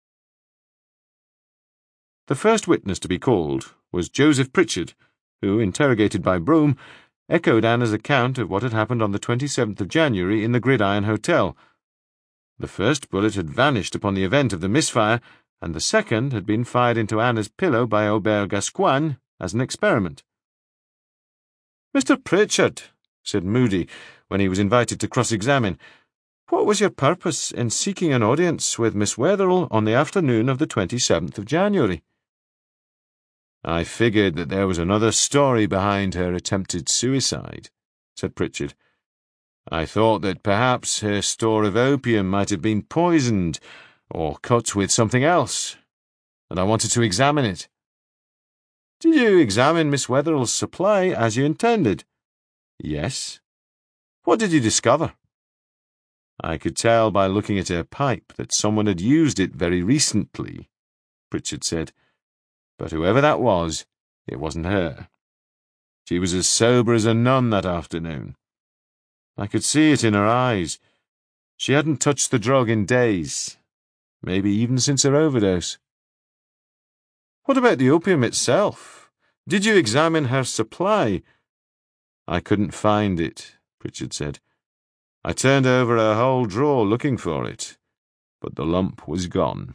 The first witness to be called was Joseph Pritchard, who, interrogated by Broom, echoed Anna's account of what had happened on the 27th of January in the Gridiron Hotel. The first bullet had vanished upon the event of the misfire, and the second had been fired into Anna's pillow by Aubert Gascoigne as an experiment. "Mr. Pritchard," said Moody, when he was invited to cross-examine, "what was your purpose in seeking an audience with Miss Wetherell on the afternoon of the 27th of January?" "I figured that there was another story behind her attempted suicide," said Pritchard. "I thought that perhaps her store of opium might have been poisoned or cut with something else, and I wanted to examine it." "Did you examine Miss Wetherell's supply as you intended?" "Yes." "What did you discover?" "I could tell by looking at her pipe that someone had used it very recently," Pritchard said. "But whoever that was, it wasn't her. She was as sober as a nun that afternoon. I could see it in her eyes. She hadn't touched the drug in days, maybe even since her overdose." "What about the opium itself? Did you examine her supply?" "I couldn't find it," Pritchard said. "I turned over her whole drawer looking for it, but the lump was gone."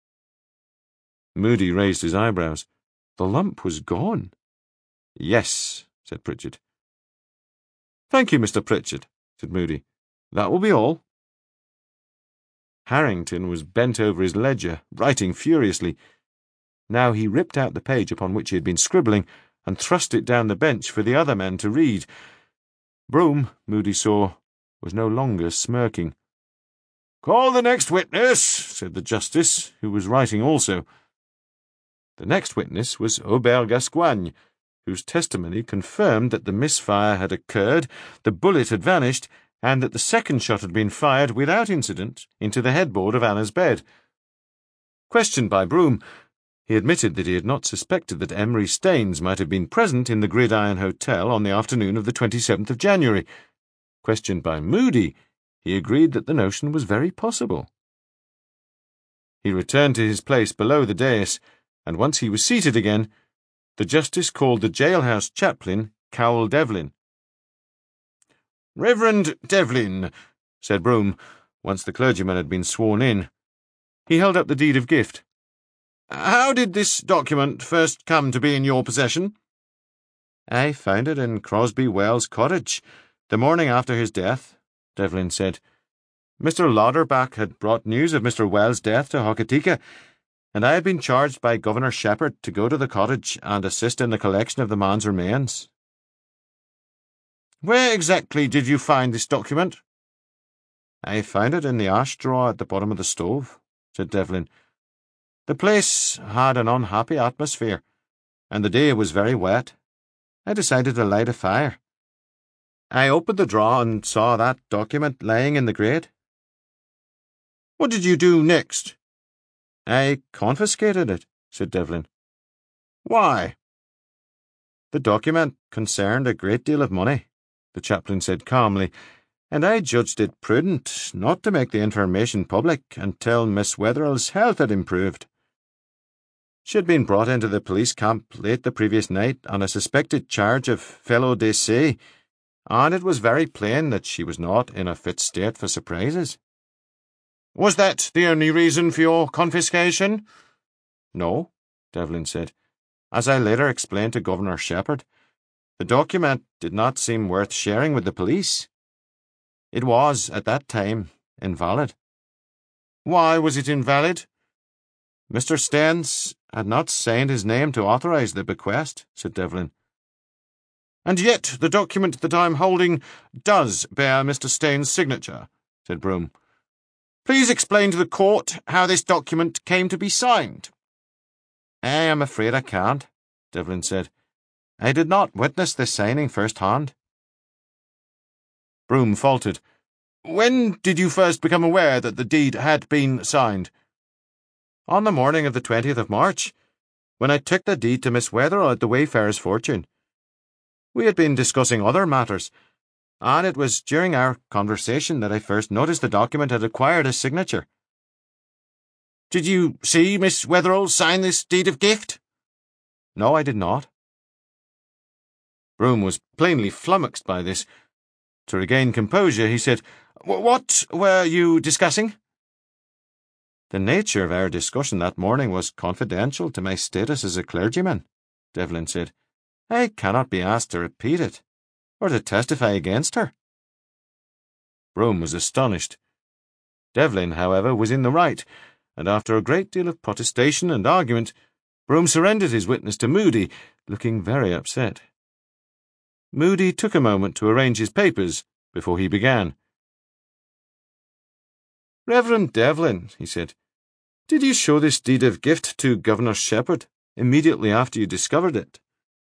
Moody raised his eyebrows. "The lump was gone?" "Yes," said Pritchard. "Thank you, Mr. Pritchard," said Moody. "That will be all." Harrington was bent over his ledger, writing furiously. Now he ripped out the page upon which he had been scribbling and thrust it down the bench for the other men to read. Broom, Moody saw, was no longer smirking. "Call the next witness," said the justice, who was writing also. The next witness was Aubert Gascoigne, whose testimony confirmed that the misfire had occurred, the bullet had vanished, and that the second shot had been fired without incident into the headboard of Anna's bed. Questioned by Broom, he admitted that he had not suspected that Emery Staines might have been present in the Gridiron Hotel on the afternoon of the 27th of January. Questioned by Moody, he agreed that the notion was very possible. He returned to his place below the dais, and once he was seated again, the justice called the jailhouse chaplain, Cowell Devlin. "Reverend Devlin," said Broom, once the clergyman had been sworn in. He held up the deed of gift. "How did this document first come to be in your possession?" "I found it in Crosby Wells' cottage, the morning after his death," Devlin said. "Mr. Lauterbach had brought news of Mr. Wells' death to Hokitika, and I had been charged by Governor Shepherd to go to the cottage and assist in the collection of the man's remains." "Where exactly did you find this document?" I found it in the ash drawer at the bottom of the stove, said Devlin. The place had an unhappy atmosphere, and the day was very wet. I decided to light a fire. I opened the drawer and saw that document lying in the grate. What did you do next? I confiscated it, said Devlin. Why? The document concerned a great deal of money, the chaplain said calmly, and I judged it prudent not to make the information public until Miss Wetherell's health had improved. She had been brought into the police camp late the previous night on a suspected charge of felo de se, and it was very plain that she was not in a fit state for surprises. Was that the only reason for your confiscation? No, Devlin said. As I later explained to Governor Shepherd, the document did not seem worth sharing with the police. It was, at that time, invalid. Why was it invalid? Mr. Staines had not signed his name to authorise the bequest, said Devlin. And yet the document that I am holding does bear Mr. Staines' signature, said Broom. Please explain to the court how this document came to be signed. I am afraid I can't, Devlin said. I did not witness the signing first-hand. Broom faltered. When did you first become aware that the deed had been signed? On the morning of the 20th of March, when I took the deed to Miss Wetherell at the Wayfarer's Fortune. We had been discussing other matters, and it was during our conversation that I first noticed the document had acquired a signature. Did you see Miss Wetherell sign this deed of gift? No, I did not. Broom was plainly flummoxed by this. To regain composure, he said, What were you discussing? The nature of our discussion that morning was confidential to my status as a clergyman, Devlin said. I cannot be asked to repeat it, or to testify against her. Broom was astonished. Devlin, however, was in the right, and after a great deal of protestation and argument, Broom surrendered his witness to Moody, looking very upset. Moody took a moment to arrange his papers before he began. Reverend Devlin, he said, did you show this deed of gift to Governor Shepherd immediately after you discovered it?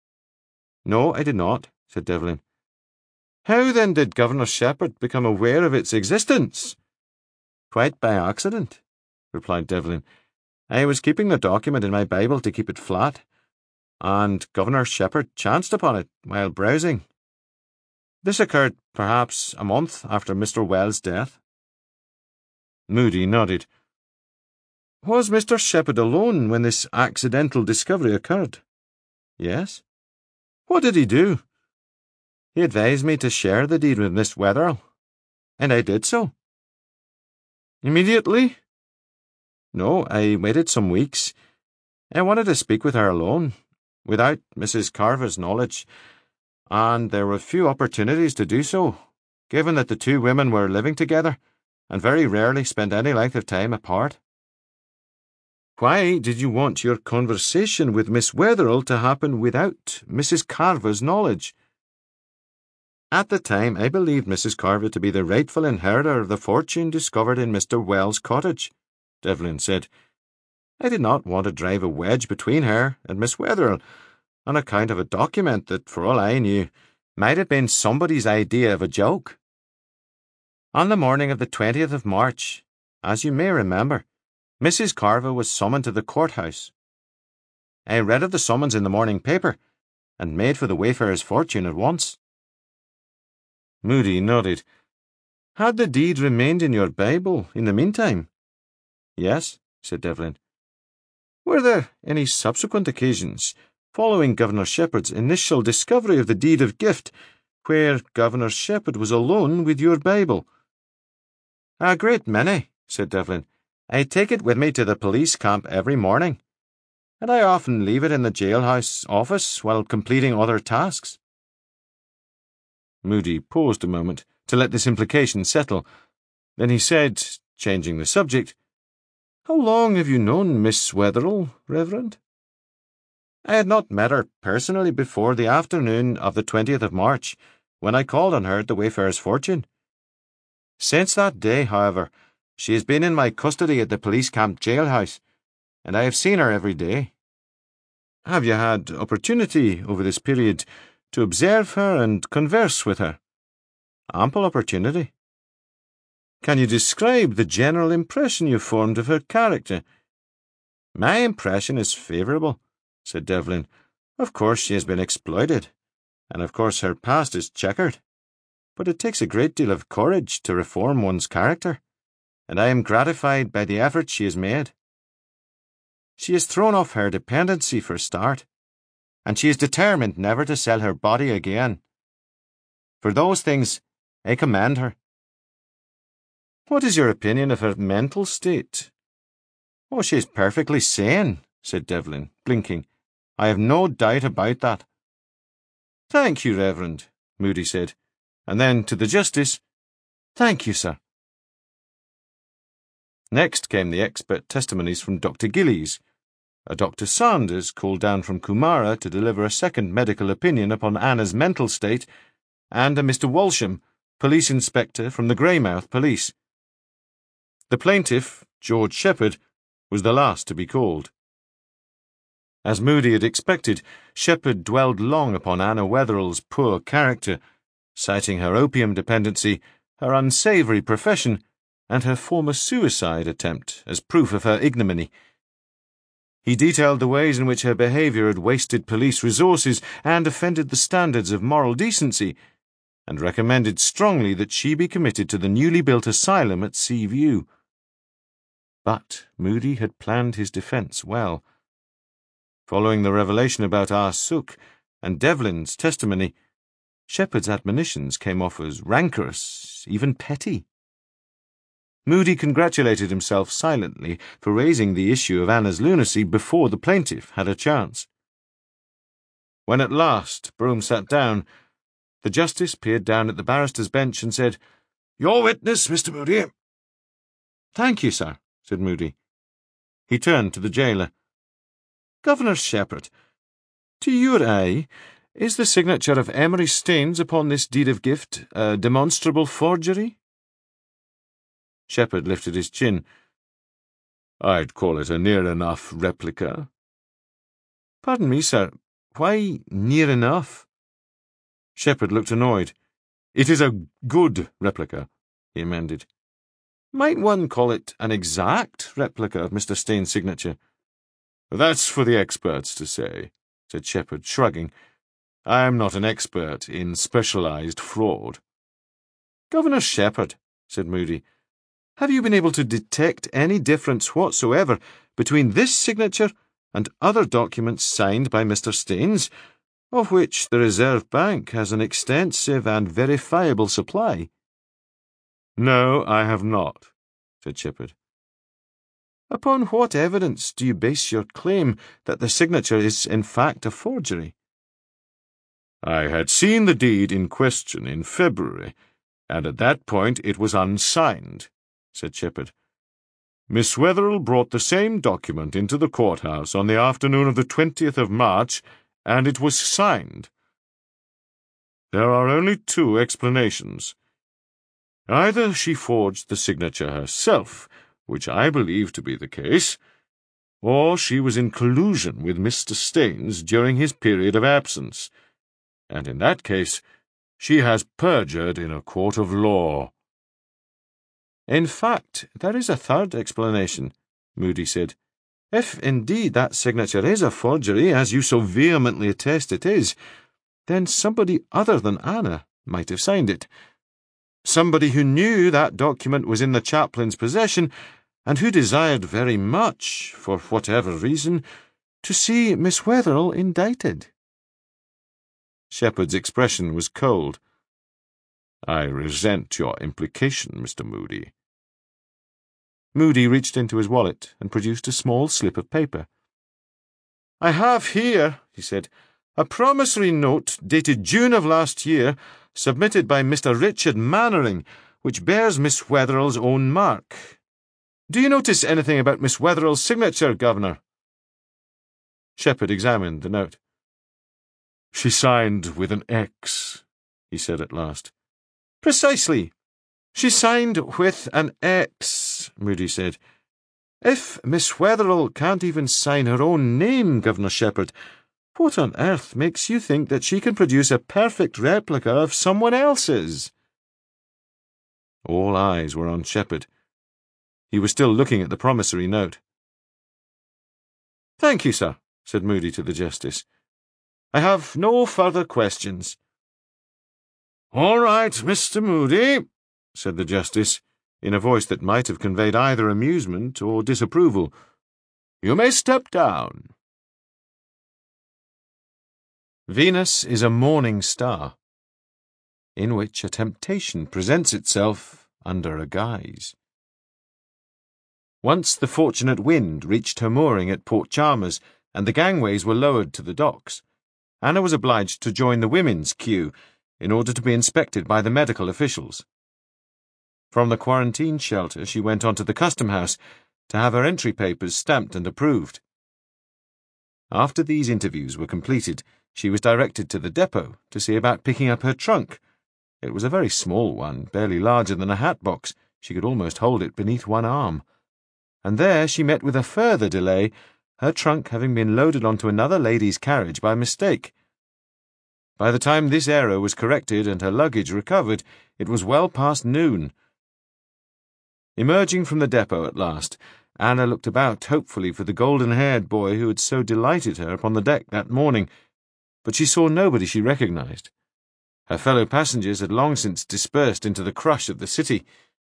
No, I did not, said Devlin. How then did Governor Shepherd become aware of its existence? Quite by accident, replied Devlin. I was keeping the document in my Bible to keep it flat, and Governor Shepherd chanced upon it while browsing. This occurred perhaps a month after Mr. Wells' death. Moody nodded. Was Mr. Shepherd alone when this accidental discovery occurred? Yes. What did he do? He advised me to share the deed with Miss Wetherell, and I did so. Immediately? No, I waited some weeks. I wanted to speak with her alone, without Mrs. Carver's knowledge, and there were few opportunities to do so, given that the two women were living together, and very rarely spent any length of time apart. Why did you want your conversation with Miss Wetherell to happen without Mrs. Carver's knowledge? At the time, I believed Mrs. Carver to be the rightful inheritor of the fortune discovered in Mr. Wells' cottage, Devlin said. I did not want to drive a wedge between her and Miss Wetherell on account of a document that, for all I knew, might have been somebody's idea of a joke. On the morning of the 20th of March, as you may remember, Mrs. Carver was summoned to the courthouse. I read of the summons in the morning paper, and made for the Wayfarer's Fortune at once. Moody nodded. Had the deed remained in your Bible in the meantime? Yes, said Devlin. Were there any subsequent occasions, following Governor Shepherd's initial discovery of the deed of gift, where Governor Shepherd was alone with your Bible? A great many, said Devlin. I take it with me to the police camp every morning, and I often leave it in the jailhouse office while completing other tasks. Moody paused a moment to let this implication settle. Then he said, changing the subject, How long have you known Miss Wetherell, Reverend? I had not met her personally before the afternoon of the 20th of March, when I called on her at the Wayfarer's Fortune. Since that day, however, she has been in my custody at the police camp jailhouse, and I have seen her every day. Have you had opportunity over this period to observe her and converse with her? Ample opportunity. Can you describe the general impression you formed of her character? My impression is favourable, said Devlin. Of course she has been exploited, and of course her past is checkered. But it takes a great deal of courage to reform one's character, and I am gratified by the effort she has made. She has thrown off her dependency for a start, and she is determined never to sell her body again. For those things, I commend her. What is your opinion of her mental state? Oh, she is perfectly sane, said Devlin, blinking. I have no doubt about that. Thank you, Reverend, Moody said, and then to the Justice, Thank you, sir. Next came the expert testimonies from Dr. Gillies. A Dr. Sanders called down from Kumara to deliver a second medical opinion upon Anna's mental state, and a Mr. Walsham, police inspector from the Greymouth Police. The plaintiff, George Shepherd, was the last to be called. As Moody had expected, Shepherd dwelled long upon Anna Wetherell's poor character, citing her opium dependency, her unsavoury profession, and her former suicide attempt as proof of her ignominy. He detailed the ways in which her behaviour had wasted police resources and offended the standards of moral decency, and recommended strongly that she be committed to the newly built asylum at Seaview. But Moody had planned his defence well. Following the revelation about Ah Suk and Devlin's testimony, Shepherd's admonitions came off as rancorous, even petty. Moody congratulated himself silently for raising the issue of Anna's lunacy before the plaintiff had a chance. When at last Broom sat down, the Justice peered down at the barrister's bench and said, "Your witness, Mr. Moody." "Thank you, sir," said Moody. He turned to the jailer. "Governor Shepherd, to your eye, is the signature of Emery Staines upon this deed of gift a demonstrable forgery?" Shepherd lifted his chin. "I'd call it a near enough replica." "Pardon me, sir. Why near enough?" Shepherd looked annoyed. "It is a good replica," he amended. "Might one call it an exact replica of Mr. Staines' signature?" "That's for the experts to say," said Shepherd, shrugging. "I am not an expert in specialized fraud." "Governor Shepherd," said Moody, "have you been able to detect any difference whatsoever between this signature and other documents signed by Mr. Staines, of which the Reserve Bank has an extensive and verifiable supply?" "No, I have not," said Shepherd. "Upon what evidence do you base your claim that the signature is in fact a forgery?" "I had seen the deed in question in February, and at that point it was unsigned," said Shepherd. "Miss Wetherell brought the same document into the courthouse on the afternoon of the 20th of March, and it was signed. There are only two explanations. Either she forged the signature herself, which I believe to be the case, or she was in collusion with Mr. Staines during his period of absence, and in that case she has perjured in a court of law." "In fact, there is a third explanation," Moody said. "If indeed that signature is a forgery, as you so vehemently attest it is, then somebody other than Anna might have signed it. Somebody who knew that document was in the chaplain's possession, and who desired very much, for whatever reason, to see Miss Wetherell indicted." Shepherd's expression was cold. "I resent your implication, Mr. Moody." Moody reached into his wallet and produced a small slip of paper. "I have here," he said, "a promissory note dated June of last year, submitted by Mr. Richard Mannering, which bears Miss Wetherell's own mark. Do you notice anything about Miss Wetherell's signature, Governor?" Shepherd examined the note. "She signed with an X," he said at last. "Precisely. She signed with an X, Moody said. If Miss Wetherell can't even sign her own name, Governor Shepherd, what on earth makes you think that she can produce a perfect replica of someone else's? All eyes were on Shepherd. He was still looking at the promissory note. Thank you, sir, said Moody to the Justice. I have no further questions. All right, Mr. Moody, said the Justice, in a voice that might have conveyed either amusement or disapproval. You may step down. Venus is a morning star, in which a temptation presents itself under a guise. Once the Fortunate Wind reached her mooring at Port Chalmers, and the gangways were lowered to the docks, Anna was obliged to join the women's queue in order to be inspected by the medical officials. From the quarantine shelter, she went on to the custom house to have her entry papers stamped and approved. After these interviews were completed, she was directed to the depot to see about picking up her trunk. It was a very small one, barely larger than a hat box. She could almost hold it beneath one arm. And there she met with a further delay, her trunk having been loaded onto another lady's carriage by mistake. By the time this error was corrected and her luggage recovered, it was well past noon. Emerging from the depot at last, Anna looked about hopefully for the golden-haired boy who had so delighted her upon the deck that morning, but she saw nobody she recognized. Her fellow passengers had long since dispersed into the crush of the city.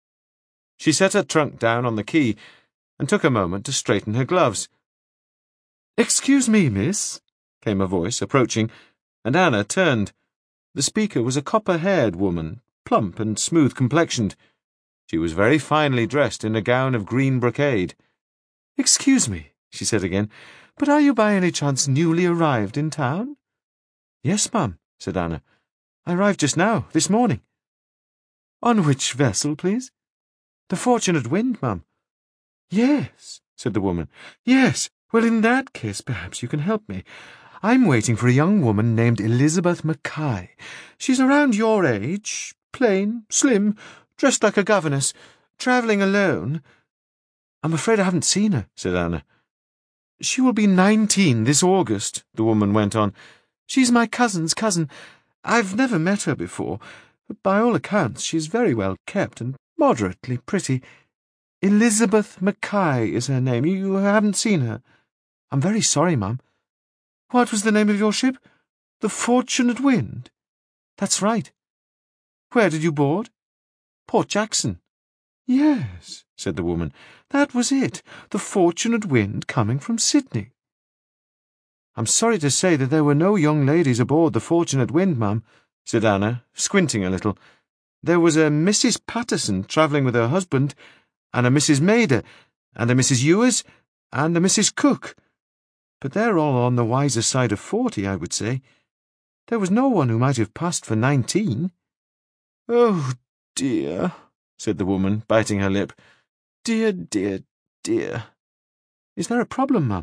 She set her trunk down on the quay and took a moment to straighten her gloves. "Excuse me, miss," came a voice, approaching, and Anna turned. The speaker was a copper-haired woman, plump and smooth-complexioned. She was very finely dressed in a gown of green brocade. "Excuse me," she said again, "but are you by any chance newly arrived in town?" "Yes, ma'am," said Anna. "I arrived just now, this morning." "On which vessel, please?" "The Fortunate Wind, ma'am." "Yes," said the woman. "Yes. Well, in that case, perhaps you can help me. I'm waiting for a young woman named Elizabeth Mackay. She's around your age, plain, slim, dressed like a governess, travelling alone." "I'm afraid I haven't seen her," said Anna. "She will be 19 this August," the woman went on. "She's my cousin's cousin. I've never met her before, but by all accounts she's very well kept and moderately pretty. Elizabeth Mackay is her name. You haven't seen her?" "I'm very sorry, ma'am." "What was the name of your ship?" "The Fortunate Wind." "That's right." "Where did you board?" "Port Jackson." "Yes," said the woman. "That was it. The Fortunate Wind coming from Sydney." "I'm sorry to say that there were no young ladies aboard the Fortunate Wind, ma'am," said Anna, squinting a little. "There was a Mrs. Patterson travelling with her husband, and a Mrs. Mader, and a Mrs. Ewers, and a Mrs. Cook. But they're all on the wiser side of 40, I would say. There was no one who might have passed for 19. "Oh, dear," said the woman, biting her lip. "Dear, dear, dear." "Is there a problem, ma'am?"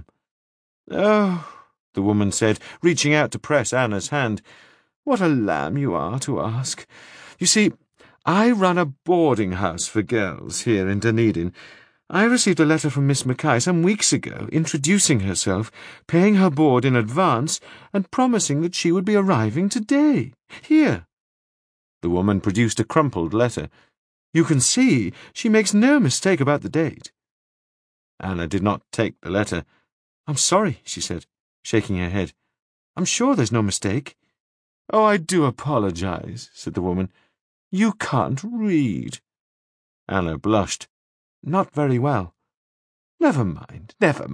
"Oh," the woman said, reaching out to press Anna's hand. "What a lamb you are to ask. You see, I run a boarding-house for girls here in Dunedin. I received a letter from Miss Mackay some weeks ago, introducing herself, paying her board in advance, and promising that she would be arriving today. Here." The woman produced a crumpled letter. "You can see she makes no mistake about the date." Anna did not take the letter. "I'm sorry," she said, shaking her head. "I'm sure there's no mistake." "Oh, I do apologize," said the woman. "You can't read." Anna blushed. "Not very well." Never mind,"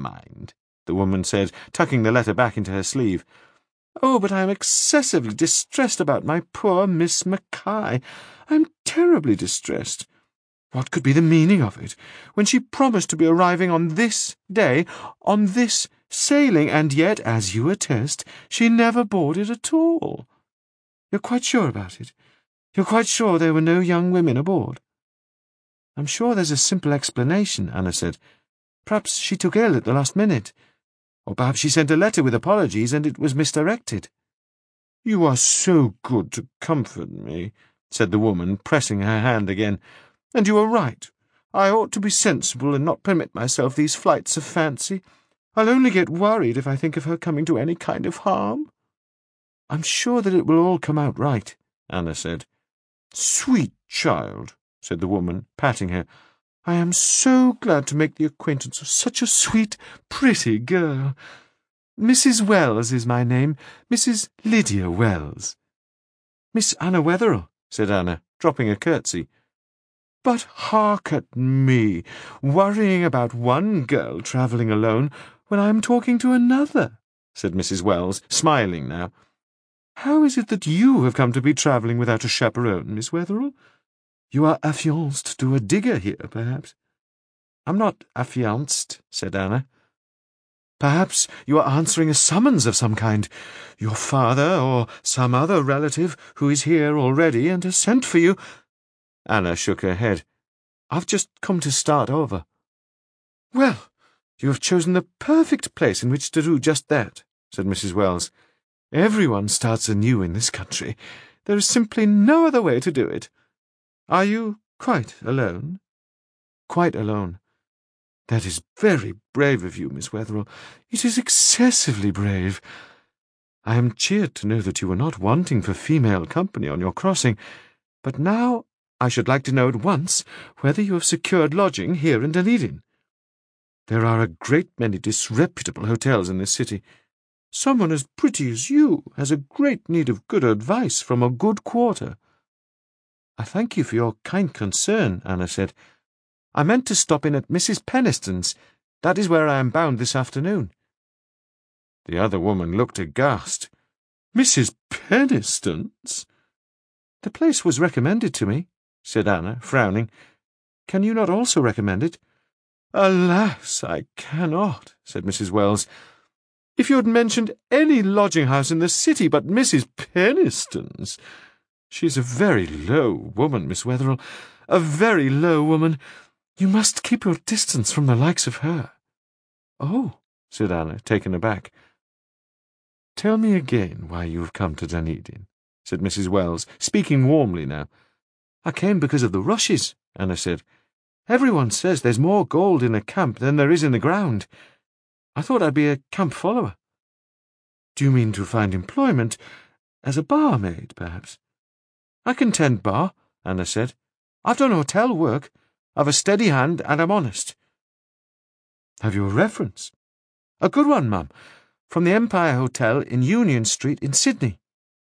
the woman said, tucking the letter back into her sleeve. "Oh, but I am excessively distressed about my poor Miss Mackay. I'm terribly distressed. What could be the meaning of it, when she promised to be arriving on this day, on this sailing, and yet, as you attest, she never boarded at all? You're quite sure about it? You're quite sure there were no young women aboard?" "I'm sure there's a simple explanation," Anna said. "Perhaps she took ill at the last minute. Or perhaps she sent a letter with apologies and it was misdirected." "You are so good to comfort me," said the woman, pressing her hand again. "And you are right. I ought to be sensible and not permit myself these flights of fancy. I'll only get worried if I think of her coming to any kind of harm." "I'm sure that it will all come out right," Anna said. "Sweet child," said the woman, patting her. "I am so glad to make the acquaintance of such a sweet, pretty girl. Mrs. Wells is my name, Mrs. Lydia Wells." "Miss Anna Wetherell," said Anna, dropping a curtsy. "But hark at me, worrying about one girl travelling alone when I am talking to another," said Mrs. Wells, smiling now. "How is it that you have come to be travelling without a chaperone, Miss Wetherell? You are affianced to a digger here, perhaps?" "I'm not affianced," said Anna. "Perhaps you are answering a summons of some kind. Your father or some other relative who is here already and has sent for you—" Anna shook her head. "I've just come to start over." "Well, you have chosen the perfect place in which to do just that," said Mrs. Wells. "Everyone starts anew in this country. There is simply no other way to do it. Are you quite alone?" "Quite alone." "That is very brave of you, Miss Wetherell. It is excessively brave. I am cheered to know that you were not wanting for female company on your crossing, but now I should like to know at once whether you have secured lodging here in Dunedin. There are a great many disreputable hotels in this city. Someone as pretty as you has a great need of good advice from a good quarter." "I thank you for your kind concern," Anna said. "I meant to stop in at Mrs. Peniston's. That is where I am bound this afternoon." The other woman looked aghast. "Mrs. Peniston's?" "The place was recommended to me," said Anna, frowning. "Can you not also recommend it?" "Alas, I cannot," said Mrs. Wells. "If you had mentioned any lodging-house in the city but Mrs. Peniston's— She is a very low woman, Miss Wetherell, a very low woman. You must keep your distance from the likes of her." "Oh," said Anna, taken aback. "Tell me again why you have come to Dunedin," said Mrs. Wells, speaking warmly now. "I came because of the rushes," Anna said. "Everyone says there's more gold in a camp than there is in the ground. I thought I'd be a camp follower." "Do you mean to find employment as a barmaid, perhaps?" "I can tend bar," Anna said. "I've done hotel work. I've a steady hand, and I'm honest." "Have you a reference?" "A good one, ma'am, from the Empire Hotel in Union Street in Sydney."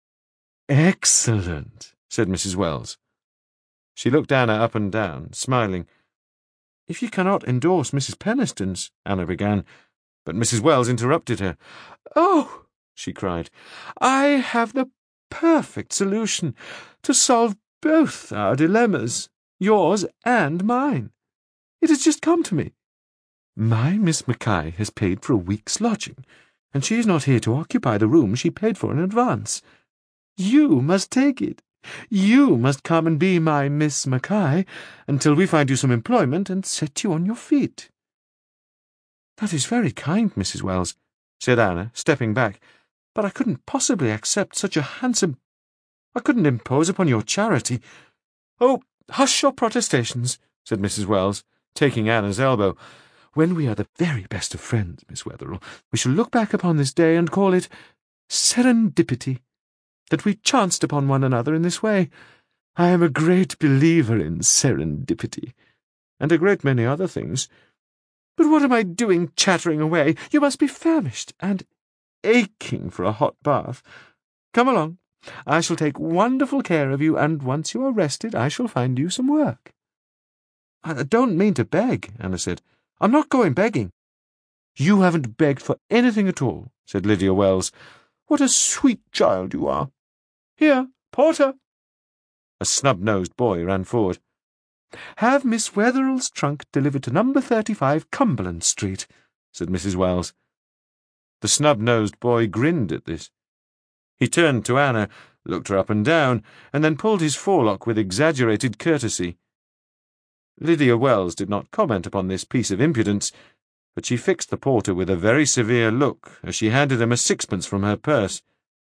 "Excellent," said Mrs. Wells. She looked Anna up and down, smiling. "If you cannot endorse Mrs. Peniston's," Anna began, but Mrs. Wells interrupted her. "Oh," she cried, "I have the perfect solution to solve both our dilemmas, yours and mine. It has just come to me. My Miss Mackay has paid for a week's lodging, and she is not here to occupy the room she paid for in advance. You must take it. You must come and be my Miss Mackay until we find you some employment and set you on your feet." "That is very kind, Mrs. Wells," said Anna, stepping back, "but I couldn't possibly accept such a handsome— I couldn't impose upon your charity." "Oh, hush your protestations," said Mrs. Wells, taking Anna's elbow. "When we are the very best of friends, Miss Wetherell, we shall look back upon this day and call it serendipity, that we chanced upon one another in this way. I am a great believer in serendipity, and a great many other things. But what am I doing chattering away? You must be famished and aching for a hot bath. Come along. I shall take wonderful care of you, and once you are rested, I shall find you some work." "I don't mean to beg," Anna said. "I'm not going begging." "You haven't begged for anything at all," said Lydia Wells. "What a sweet child you are. Here, porter." A snub-nosed boy ran forward. "Have Miss Wetherell's trunk delivered to number 35 Cumberland Street," said Mrs. Wells. The snub-nosed boy grinned at this. He turned to Anna, looked her up and down, and then pulled his forelock with exaggerated courtesy. Lydia Wells did not comment upon this piece of impudence, but she fixed the porter with a very severe look as she handed him a sixpence from her purse.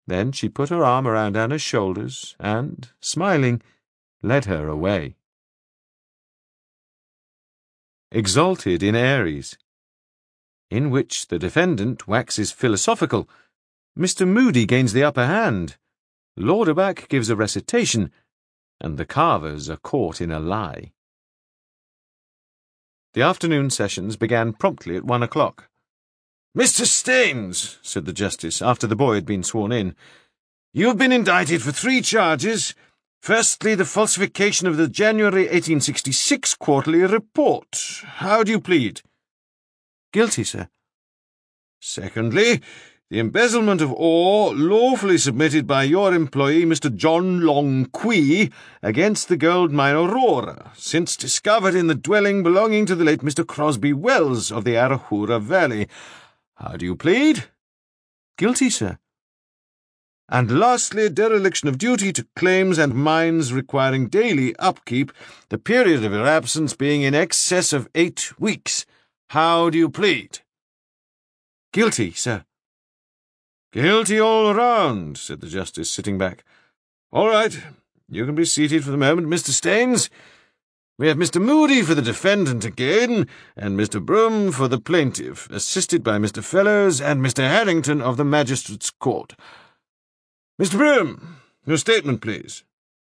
Then she put her arm around Anna's shoulders and, smiling, led her away. Exalted in Aries, in which the defendant waxes philosophical, Mr. Moody gains the upper hand, Lauderback gives a recitation, and the Carvers are caught in a lie. The afternoon sessions began promptly at 1 o'clock. "Mr. Staines," said the Justice, after the boy had been sworn in, "you have been indicted for 3 charges. Firstly, the falsification of the January 1866 quarterly report. How do you plead?" "Guilty, sir." "Secondly, the embezzlement of ore lawfully submitted by your employee, Mr. John Long Quee, against the gold mine Aurora, since discovered in the dwelling belonging to the late Mr. Crosby Wells of the Arahura Valley. How do you plead?" "Guilty, sir." "And lastly, dereliction of duty to claims and mines requiring daily upkeep, the period of your absence being in excess of 8 weeks. How do you plead?" "Guilty, sir." "Guilty all round," said the Justice, sitting back. "All right, you can be seated for the moment, Mr. Staines. We have Mr. Moody for the defendant again, and Mr. Broom for the plaintiff, assisted by Mr. Fellows and Mr. Harrington of the Magistrates' Court. Mr. Broom, your statement, please."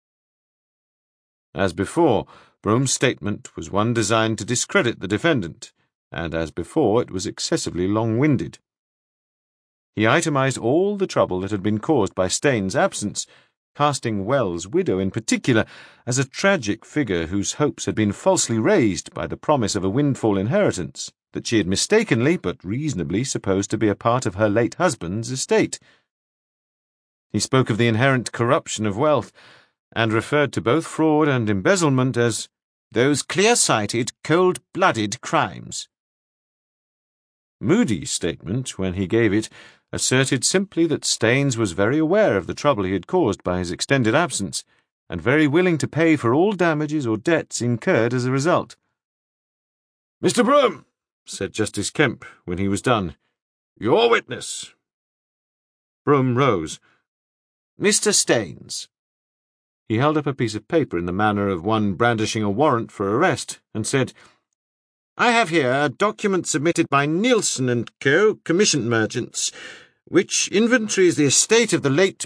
As before, Broom's statement was one designed to discredit the defendant, and as before it was excessively long-winded. He itemized all the trouble that had been caused by Staines' absence, casting Wells' widow in particular as a tragic figure whose hopes had been falsely raised by the promise of a windfall inheritance that she had mistakenly but reasonably supposed to be a part of her late husband's estate. He spoke of the inherent corruption of wealth, and referred to both fraud and embezzlement as those clear-sighted, cold-blooded crimes. Moody's statement, when he gave it, asserted simply that Staines was very aware of the trouble he had caused by his extended absence, and very willing to pay for all damages or debts incurred as a result. "Mr. Broom," said Justice Kemp, when he was done, "your witness." Broom rose. "Mr. Staines." He held up a piece of paper in the manner of one brandishing a warrant for arrest, and said, "I have here a document submitted by Nielsen & Co., commission merchants, which inventories the estate of the late